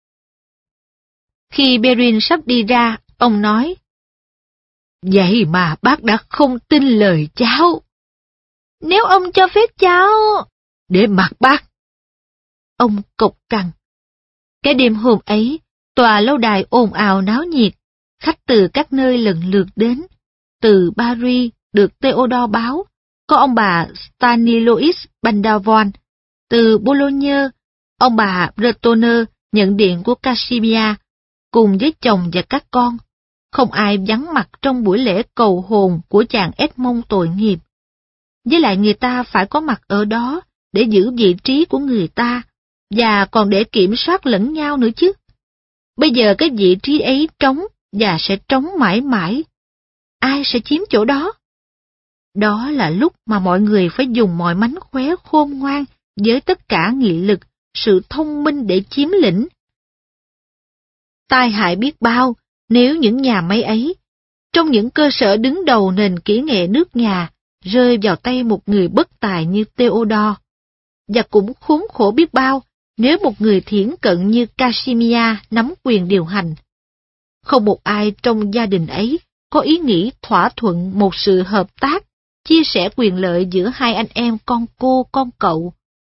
Khi Perrin sắp đi ra, ông nói, vậy mà bác đã không tin lời cháu. Nếu ông cho phép cháu... Để mặc bác. Ông cộc cằn. Cái đêm hôm ấy, tòa lâu đài ồn ào náo nhiệt, khách từ các nơi lần lượt đến. Từ Paris được Theodore báo, có ông bà Stanilois Bandavon. Từ Boulogne, ông bà Bretonner nhận điện của Casimir, cùng với chồng và các con. Không ai vắng mặt trong buổi lễ cầu hồn của chàng Edmond tội nghiệp. Với lại người ta phải có mặt ở đó để giữ vị trí của người ta, và còn để kiểm soát lẫn nhau nữa chứ. Bây giờ cái vị trí ấy trống và sẽ trống mãi mãi. Ai sẽ chiếm chỗ đó? Đó là lúc mà mọi người phải dùng mọi mánh khóe khôn ngoan với tất cả nghị lực, sự thông minh để chiếm lĩnh. Tai hại biết bao nếu những nhà máy ấy, trong những cơ sở đứng đầu nền kỹ nghệ nước nhà, rơi vào tay một người bất tài như Theodore. Và cũng khốn khổ biết bao nếu một người thiển cận như Casimir nắm quyền điều hành. Không một ai trong gia đình ấy có ý nghĩ thỏa thuận một sự hợp tác, chia sẻ quyền lợi giữa hai anh em con cô con cậu.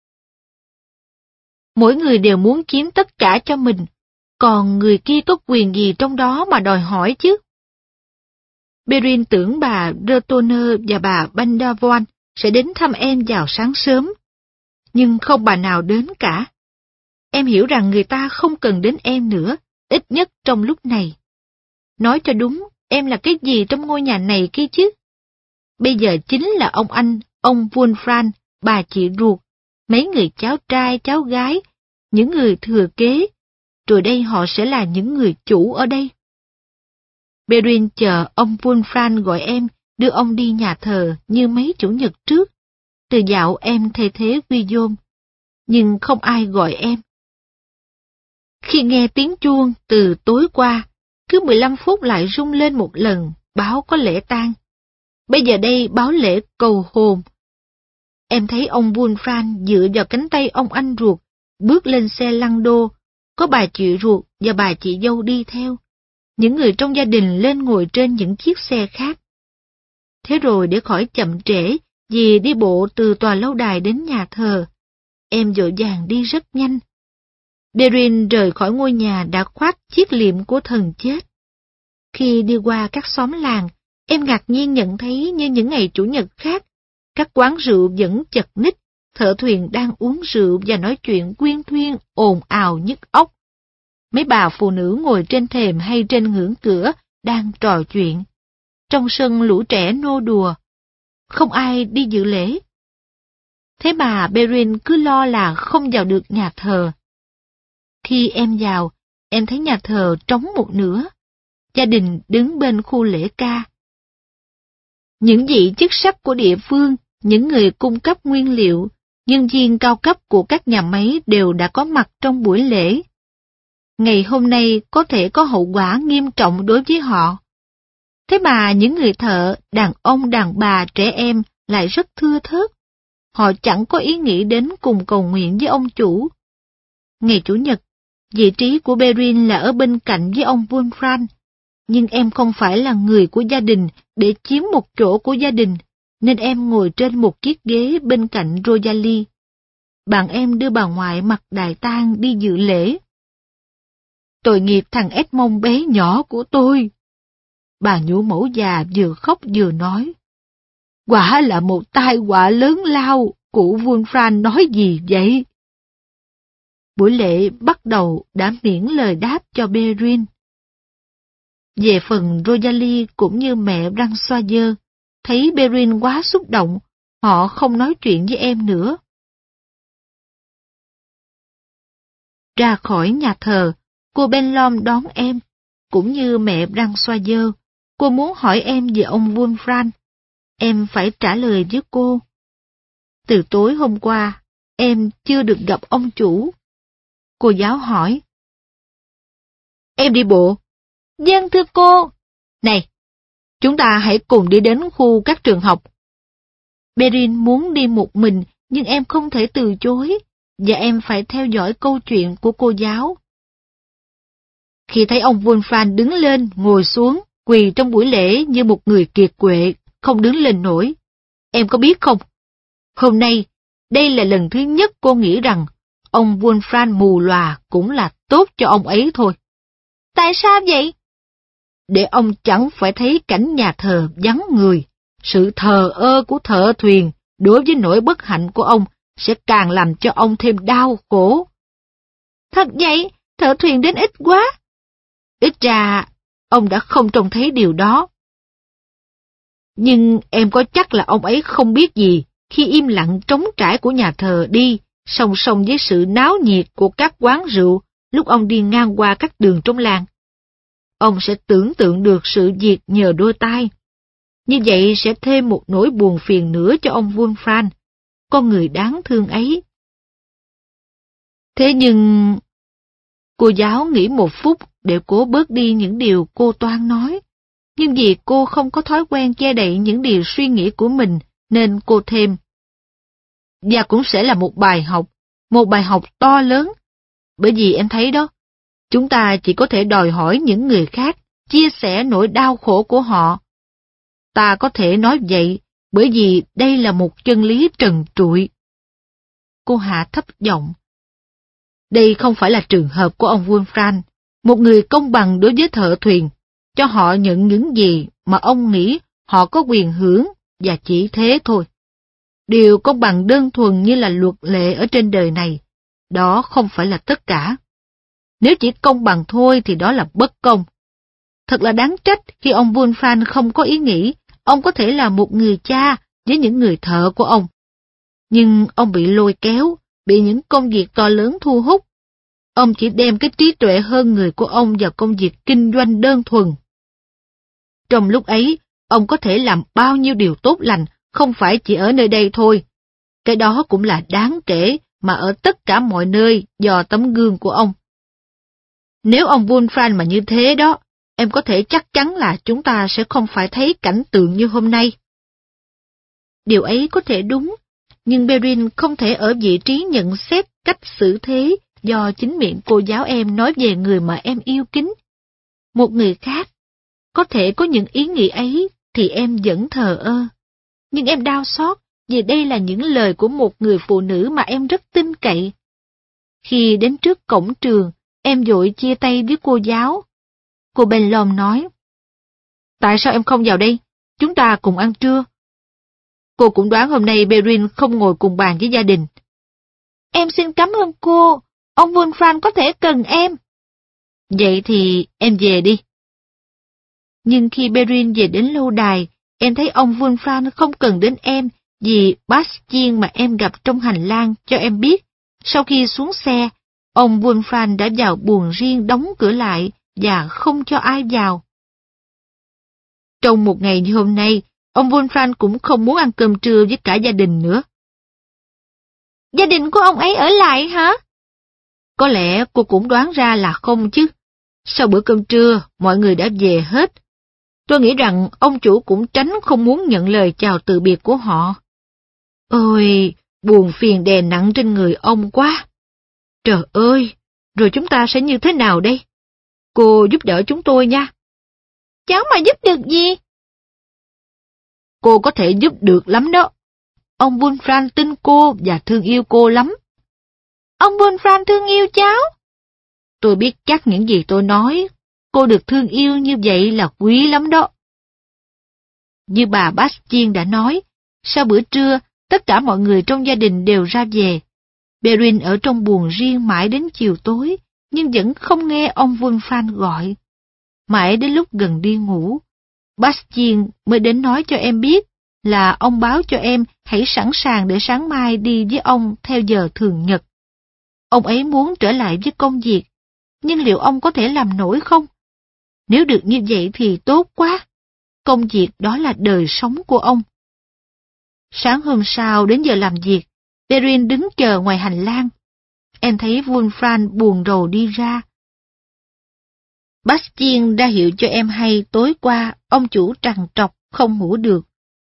Mỗi người đều muốn chiếm tất cả cho mình, còn người kia có quyền gì trong đó mà đòi hỏi chứ? Perrin tưởng bà Bretonner và bà Bandavon sẽ đến thăm em vào sáng sớm, nhưng không bà nào đến cả. Em hiểu rằng người ta không cần đến em nữa, ít nhất trong lúc này. Nói cho đúng, em là cái gì trong ngôi nhà này kia chứ? Bây giờ chính là ông anh, ông Wulfran, bà chị ruột, mấy người cháu trai, cháu gái, những người thừa kế, rồi đây họ sẽ là những người chủ ở đây. Perrin chờ ông Wulfran gọi em, đưa ông đi nhà thờ như mấy chủ nhật trước, từ dạo em thay thế Guillaume, nhưng không ai gọi em. Khi nghe tiếng chuông từ tối qua, cứ mười lăm phút lại rung lên một lần, báo có lễ tang. Bây giờ đây báo lễ cầu hồn. Em thấy ông Wolfram dựa vào cánh tay ông anh ruột, bước lên xe lăn đô, có bà chị ruột và bà chị dâu đi theo. Những người trong gia đình lên ngồi trên những chiếc xe khác. Thế rồi để khỏi chậm trễ, vì đi bộ từ tòa lâu đài đến nhà thờ, em vội vàng đi rất nhanh. Perrin rời khỏi ngôi nhà đã khoác chiếc liệm của thần chết. Khi đi qua các xóm làng, em ngạc nhiên nhận thấy như những ngày Chủ nhật khác, các quán rượu vẫn chật ních, thợ thuyền đang uống rượu và nói chuyện quyên thuyên ồn ào nhức óc. Mấy bà phụ nữ ngồi trên thềm hay trên ngưỡng cửa đang trò chuyện. Trong sân lũ trẻ nô đùa. Không ai đi dự lễ. Thế mà Perrin cứ lo là không vào được nhà thờ. Khi em vào, em thấy nhà thờ trống một nửa. Gia đình đứng bên khu lễ ca. Những vị chức sắc của địa phương, những người cung cấp nguyên liệu, nhân viên cao cấp của các nhà máy đều đã có mặt trong buổi lễ. Ngày hôm nay có thể có hậu quả nghiêm trọng đối với họ. Thế mà những người thợ, đàn ông, đàn bà, trẻ em lại rất thưa thớt. Họ chẳng có ý nghĩ đến cùng cầu nguyện với ông chủ. Ngày Chủ nhật, vị trí của Perrin là ở bên cạnh với ông Wolfram, nhưng em không phải là người của gia đình để chiếm một chỗ của gia đình, nên em ngồi trên một chiếc ghế bên cạnh Rosalie. Bạn em đưa bà ngoại mặc đài tang đi dự lễ. Tội nghiệp thằng Edmond bé nhỏ của tôi. Bà nhũ mẫu già vừa khóc vừa nói. Quả là một tai họa lớn lao, cụ Wolfram nói gì vậy? Buổi lễ bắt đầu đã miễn lời đáp cho Perrin. Về phần Rosalie cũng như mẹ Françoise, thấy Perrin quá xúc động, họ không nói chuyện với em nữa. Ra khỏi nhà thờ, cô Benlom đón em, cũng như mẹ Françoise. Cô muốn hỏi em về ông Wolfram. Em phải trả lời với cô. Từ tối hôm qua, em chưa được gặp ông chủ. Cô giáo hỏi. Em đi bộ. Vâng thưa cô. Này, chúng ta hãy cùng đi đến khu các trường học. Perrin muốn đi một mình, nhưng em không thể từ chối, và em phải theo dõi câu chuyện của cô giáo. Khi thấy ông Wolfram đứng lên, ngồi xuống, quỳ trong buổi lễ như một người kiệt quệ, không đứng lên nổi. Em có biết không? Hôm nay, đây là lần thứ nhất cô nghĩ rằng ông Wolfram mù lòa cũng là tốt cho ông ấy thôi. Tại sao vậy? Để ông chẳng phải thấy cảnh nhà thờ vắng người, sự thờ ơ của thợ thuyền đối với nỗi bất hạnh của ông sẽ càng làm cho ông thêm đau khổ. Thật vậy, thợ thuyền đến ít quá. Ít ra, ông đã không trông thấy điều đó. Nhưng em có chắc là ông ấy không biết gì khi im lặng trống trải của nhà thờ đi, song song với sự náo nhiệt của các quán rượu lúc ông đi ngang qua các đường trong làng. Ông sẽ tưởng tượng được sự việc nhờ đôi tai. Như vậy sẽ thêm một nỗi buồn phiền nữa cho ông Wolfram, con người đáng thương ấy. Thế nhưng... Cô giáo nghĩ một phút để cố bớt đi những điều cô toan nói, nhưng vì cô không có thói quen che đậy những điều suy nghĩ của mình, nên cô thêm. Và cũng sẽ là một bài học, một bài học to lớn, bởi vì em thấy đó, chúng ta chỉ có thể đòi hỏi những người khác chia sẻ nỗi đau khổ của họ. Ta có thể nói vậy bởi vì đây là một chân lý trần trụi. Cô hạ thấp giọng. Đây không phải là trường hợp của ông Wolfram, một người công bằng đối với thợ thuyền, cho họ nhận những gì mà ông nghĩ họ có quyền hưởng và chỉ thế thôi. Điều công bằng đơn thuần như là luật lệ ở trên đời này, đó không phải là tất cả. Nếu chỉ công bằng thôi thì đó là bất công. Thật là đáng trách khi ông Wolfram không có ý nghĩ ông có thể là một người cha với những người thợ của ông. Nhưng ông bị lôi kéo, bị những công việc to lớn thu hút. Ông chỉ đem cái trí tuệ hơn người của ông vào công việc kinh doanh đơn thuần. Trong lúc ấy, ông có thể làm bao nhiêu điều tốt lành, không phải chỉ ở nơi đây thôi. Cái đó cũng là đáng kể mà ở tất cả mọi nơi do tấm gương của ông. Nếu ông Wolfram mà như thế đó, em có thể chắc chắn là chúng ta sẽ không phải thấy cảnh tượng như hôm nay. Điều ấy có thể đúng, nhưng Perrin không thể ở vị trí nhận xét cách xử thế do chính miệng cô giáo em nói về người mà em yêu kính. Một người khác có thể có những ý nghĩ ấy thì em vẫn thờ ơ. Nhưng em đau xót vì đây là những lời của một người phụ nữ mà em rất tin cậy. Khi đến trước cổng trường, em vội chia tay với cô giáo. Cô Benlom nói, tại sao em không vào đây? Chúng ta cùng ăn trưa. Cô cũng đoán hôm nay Perrin không ngồi cùng bàn với gia đình. Em xin cảm ơn cô, ông Wolfram có thể cần em. Vậy thì em về đi. Nhưng khi Perrin về đến lâu đài, em thấy ông Wolfram không cần đến em vì Bastien mà em gặp trong hành lang cho em biết. Sau khi xuống xe, ông Wolfram đã vào buồng riêng đóng cửa lại và không cho ai vào. Trong một ngày như hôm nay, ông Wolfram cũng không muốn ăn cơm trưa với cả gia đình nữa. Gia đình của ông ấy ở lại hả? Có lẽ cô cũng đoán ra là không chứ. Sau bữa cơm trưa, mọi người đã về hết. Tôi nghĩ rằng ông chủ cũng tránh không muốn nhận lời chào từ biệt của họ. Ôi, buồn phiền đè nặng trên người ông quá. Trời ơi, rồi chúng ta sẽ như thế nào đây? Cô giúp đỡ chúng tôi nha. Cháu mà giúp được gì? Cô có thể giúp được lắm đó. Ông Wolfram tin cô và thương yêu cô lắm. Ông Wolfram thương yêu cháu? Tôi biết chắc những gì tôi nói. Cô được thương yêu như vậy là quý lắm đó. Như bà Bastien đã nói, sau bữa trưa, tất cả mọi người trong gia đình đều ra về. Perrin ở trong buồng riêng mãi đến chiều tối, nhưng vẫn không nghe ông Wolfram gọi. Mãi đến lúc gần đi ngủ, Bastien mới đến nói cho em biết là ông báo cho em hãy sẵn sàng để sáng mai đi với ông theo giờ thường nhật. Ông ấy muốn trở lại với công việc, nhưng liệu ông có thể làm nổi không? Nếu được như vậy thì tốt quá. Công việc đó là đời sống của ông. Sáng hôm sau đến giờ làm việc, Perrin đứng chờ ngoài hành lang. Em thấy Wolfram buồn rầu đi ra. Bastien đã hiệu cho em hay tối qua ông chủ trằn trọc không ngủ được.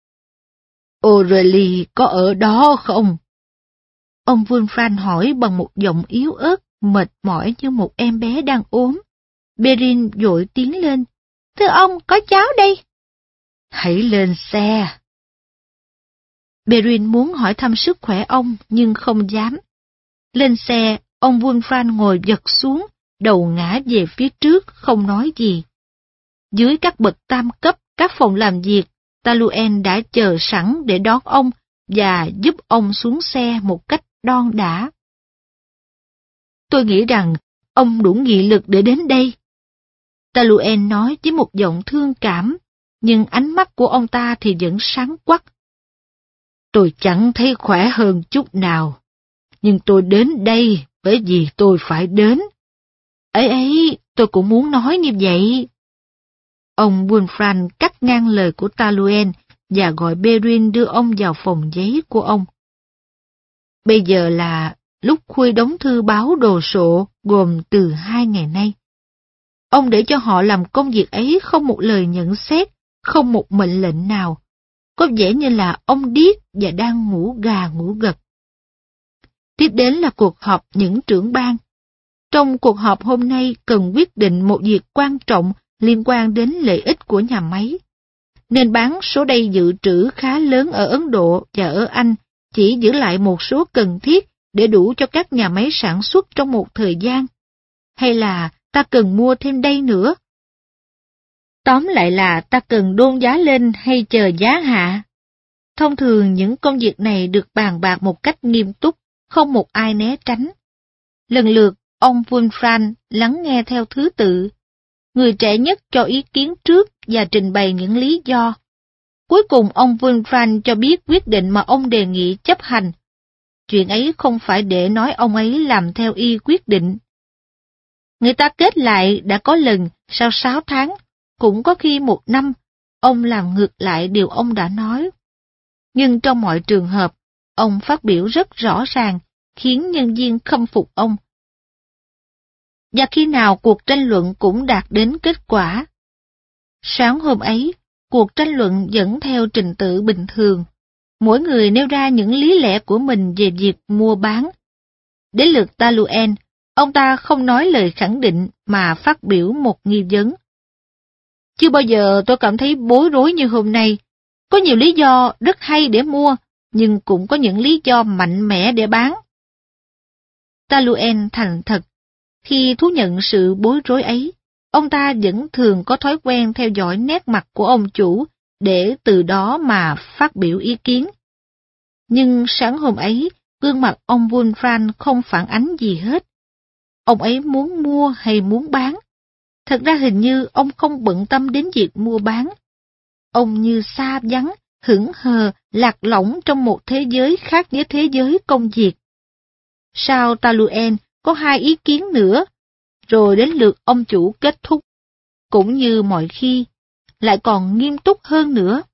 Aurélie có ở đó không? Ông Wolfram hỏi bằng một giọng yếu ớt, mệt mỏi như một em bé đang ốm. Perrin vội tiến lên. Thưa ông, có cháu đây. Hãy lên xe. Perrin muốn hỏi thăm sức khỏe ông nhưng không dám. Lên xe, ông Wolfram ngồi giật xuống, đầu ngã về phía trước, không nói gì. Dưới các bậc tam cấp, các phòng làm việc, Taluen đã chờ sẵn để đón ông và giúp ông xuống xe một cách đon đả. Tôi nghĩ rằng ông đủ nghị lực để đến đây. Taluen nói với một giọng thương cảm, nhưng ánh mắt của ông ta thì vẫn sáng quắc. Tôi chẳng thấy khỏe hơn chút nào, nhưng tôi đến đây bởi vì tôi phải đến. Ấy ấy, tôi cũng muốn nói như vậy. Ông Wolfram cắt ngang lời của Taluen và gọi Perrin đưa ông vào phòng giấy của ông. Bây giờ là lúc khuy đóng thư báo đồ sộ gồm từ hai ngày nay. Ông để cho họ làm công việc ấy không một lời nhận xét, không một mệnh lệnh nào. Có vẻ như là ông điếc và đang ngủ gà ngủ gật. Tiếp đến là cuộc họp những trưởng ban. Trong cuộc họp hôm nay cần quyết định một việc quan trọng liên quan đến lợi ích của nhà máy. Nên bán số đầy dự trữ khá lớn ở Ấn Độ và ở Anh, chỉ giữ lại một số cần thiết để đủ cho các nhà máy sản xuất trong một thời gian. Hay là ta cần mua thêm đây nữa? Tóm lại là ta cần đôn giá lên hay chờ giá hạ? Thông thường những công việc này được bàn bạc một cách nghiêm túc, không một ai né tránh. Lần lượt, ông Wolfram lắng nghe theo thứ tự. Người trẻ nhất cho ý kiến trước và trình bày những lý do. Cuối cùng ông Wolfram cho biết quyết định mà ông đề nghị chấp hành. Chuyện ấy không phải để nói ông ấy làm theo y quyết định. Người ta kết lại đã có lần sau sáu tháng, cũng có khi một năm, ông làm ngược lại điều ông đã nói. Nhưng trong mọi trường hợp, ông phát biểu rất rõ ràng, khiến nhân viên khâm phục ông. Và khi nào cuộc tranh luận cũng đạt đến kết quả, Sáng hôm ấy, cuộc tranh luận vẫn theo trình tự bình thường. Mỗi người nêu ra những lý lẽ của mình về việc mua bán. Đến lượt Taluen, ông ta không nói lời khẳng định mà phát biểu một nghi vấn. Chưa bao giờ tôi cảm thấy bối rối như hôm nay. Có nhiều lý do rất hay để mua, nhưng cũng có những lý do mạnh mẽ để bán. Taluen thành thật. Khi thú nhận sự bối rối ấy, ông ta vẫn thường có thói quen theo dõi nét mặt của ông chủ để từ đó mà phát biểu ý kiến. Nhưng sáng hôm ấy, gương mặt ông Wolfram không phản ánh gì hết. Ông ấy muốn mua hay muốn bán? Thật ra hình như ông không bận tâm đến việc mua bán. Ông như xa vắng, hững hờ, lạc lõng trong một thế giới khác với thế giới công việc. Sau Taluen có hai ý kiến nữa, rồi đến lượt ông chủ kết thúc. Cũng như mọi khi, lại còn nghiêm túc hơn nữa.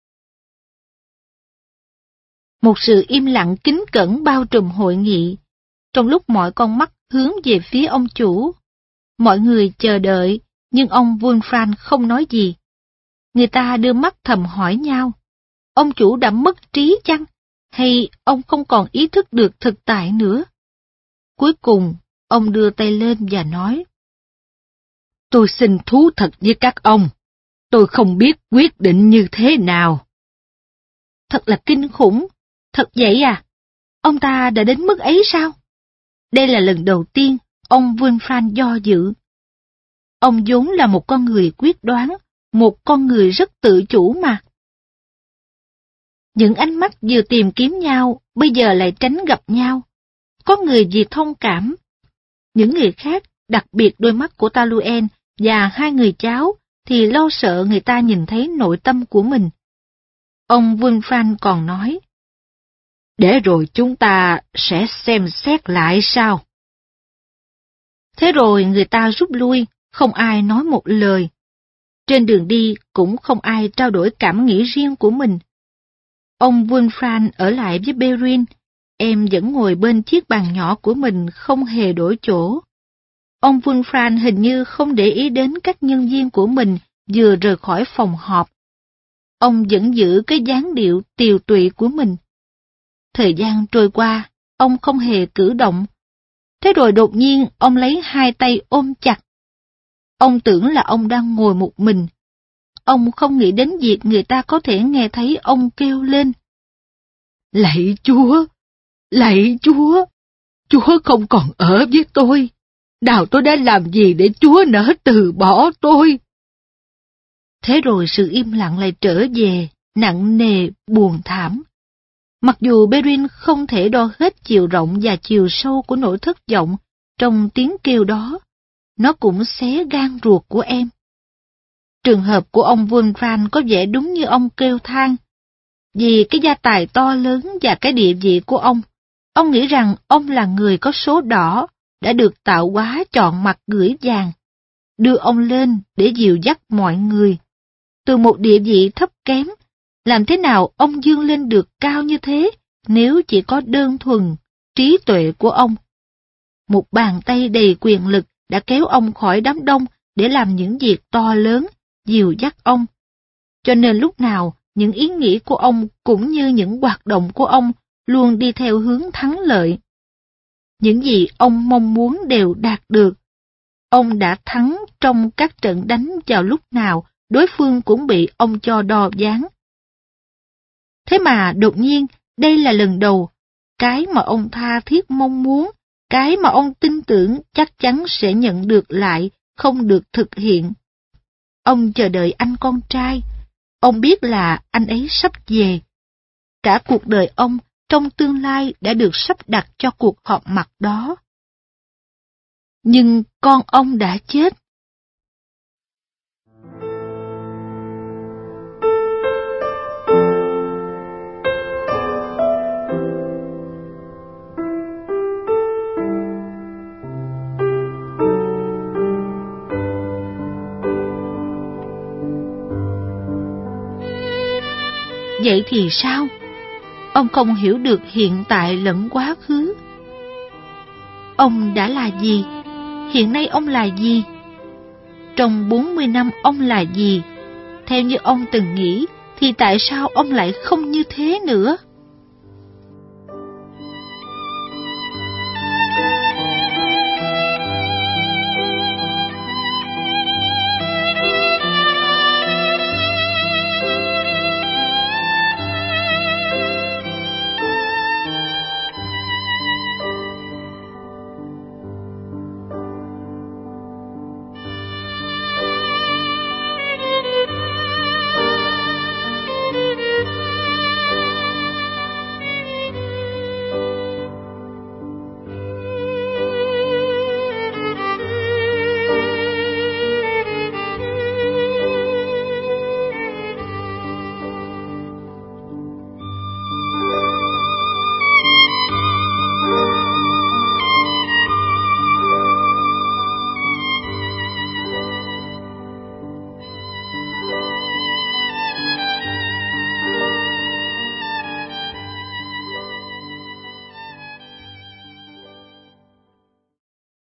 Một sự im lặng kính cẩn bao trùm hội nghị, trong lúc mọi con mắt hướng về phía ông chủ. Mọi người chờ đợi, nhưng ông Wolfram không nói gì. Người ta đưa mắt thầm hỏi nhau, ông chủ đã mất trí chăng, hay ông không còn ý thức được thực tại nữa? Cuối cùng, ông đưa tay lên và nói, tôi xin thú thật với các ông, tôi không biết quyết định như thế nào. Thật là kinh khủng, thật vậy à? Ông ta đã đến mức ấy sao? Đây là lần đầu tiên ông Wolfram do dự. Ông vốn là một con người quyết đoán, một con người rất tự chủ mà. Những ánh mắt vừa tìm kiếm nhau, bây giờ lại tránh gặp nhau. Có người vì thông cảm. Những người khác, đặc biệt đôi mắt của Taluen và hai người cháu, thì lo sợ người ta nhìn thấy nội tâm của mình. Ông Wolfram còn nói, để rồi chúng ta sẽ xem xét lại sao. Thế rồi người ta rút lui, không ai nói một lời. Trên đường đi cũng không ai trao đổi cảm nghĩ riêng của mình. Ông Wolfram ở lại với Perrin, em vẫn ngồi bên chiếc bàn nhỏ của mình không hề đổi chỗ. Ông Wolfram hình như không để ý đến các nhân viên của mình vừa rời khỏi phòng họp. Ông vẫn giữ cái dáng điệu tiều tụy của mình. Thời gian trôi qua, ông không hề cử động. Thế rồi đột nhiên ông lấy hai tay ôm chặt. Ông tưởng là ông đang ngồi một mình. Ông không nghĩ đến việc người ta có thể nghe thấy ông kêu lên. Lạy Chúa! Lạy Chúa! Chúa không còn ở với tôi. Nào tôi đã làm gì để Chúa nỡ từ bỏ tôi? Thế rồi sự im lặng lại trở về, nặng nề, buồn thảm. Mặc dù Perrin không thể đo hết chiều rộng và chiều sâu của nỗi thất vọng trong tiếng kêu đó, nó cũng xé gan ruột của em. Trường hợp của ông Wolfram có vẻ đúng như ông kêu than. Vì cái gia tài to lớn và cái địa vị của ông, ông nghĩ rằng ông là người có số đỏ, đã được tạo hóa chọn mặt gửi vàng, đưa ông lên để dìu dắt mọi người. Từ một địa vị thấp kém, làm thế nào ông vươn lên được cao như thế nếu chỉ có đơn thuần trí tuệ của ông? Một bàn tay đầy quyền lực đã kéo ông khỏi đám đông để làm những việc to lớn, dìu dắt ông. Cho nên lúc nào, những ý nghĩ của ông cũng như những hoạt động của ông luôn đi theo hướng thắng lợi. Những gì ông mong muốn đều đạt được. Ông đã thắng trong các trận đánh vào lúc nào đối phương cũng bị ông cho đo ván. Thế mà đột nhiên, đây là lần đầu, cái mà ông tha thiết mong muốn, cái mà ông tin tưởng chắc chắn sẽ nhận được lại, không được thực hiện. Ông chờ đợi anh con trai, ông biết là anh ấy sắp về. Cả cuộc đời ông trong tương lai đã được sắp đặt cho cuộc họp mặt đó. Nhưng con ông đã chết. Vậy thì sao? Ông không hiểu được hiện tại lẫn quá khứ. Ông đã là gì? Hiện nay ông là gì? Trong bốn mươi năm ông là gì theo như ông từng nghĩ, thì tại sao ông lại không như thế nữa?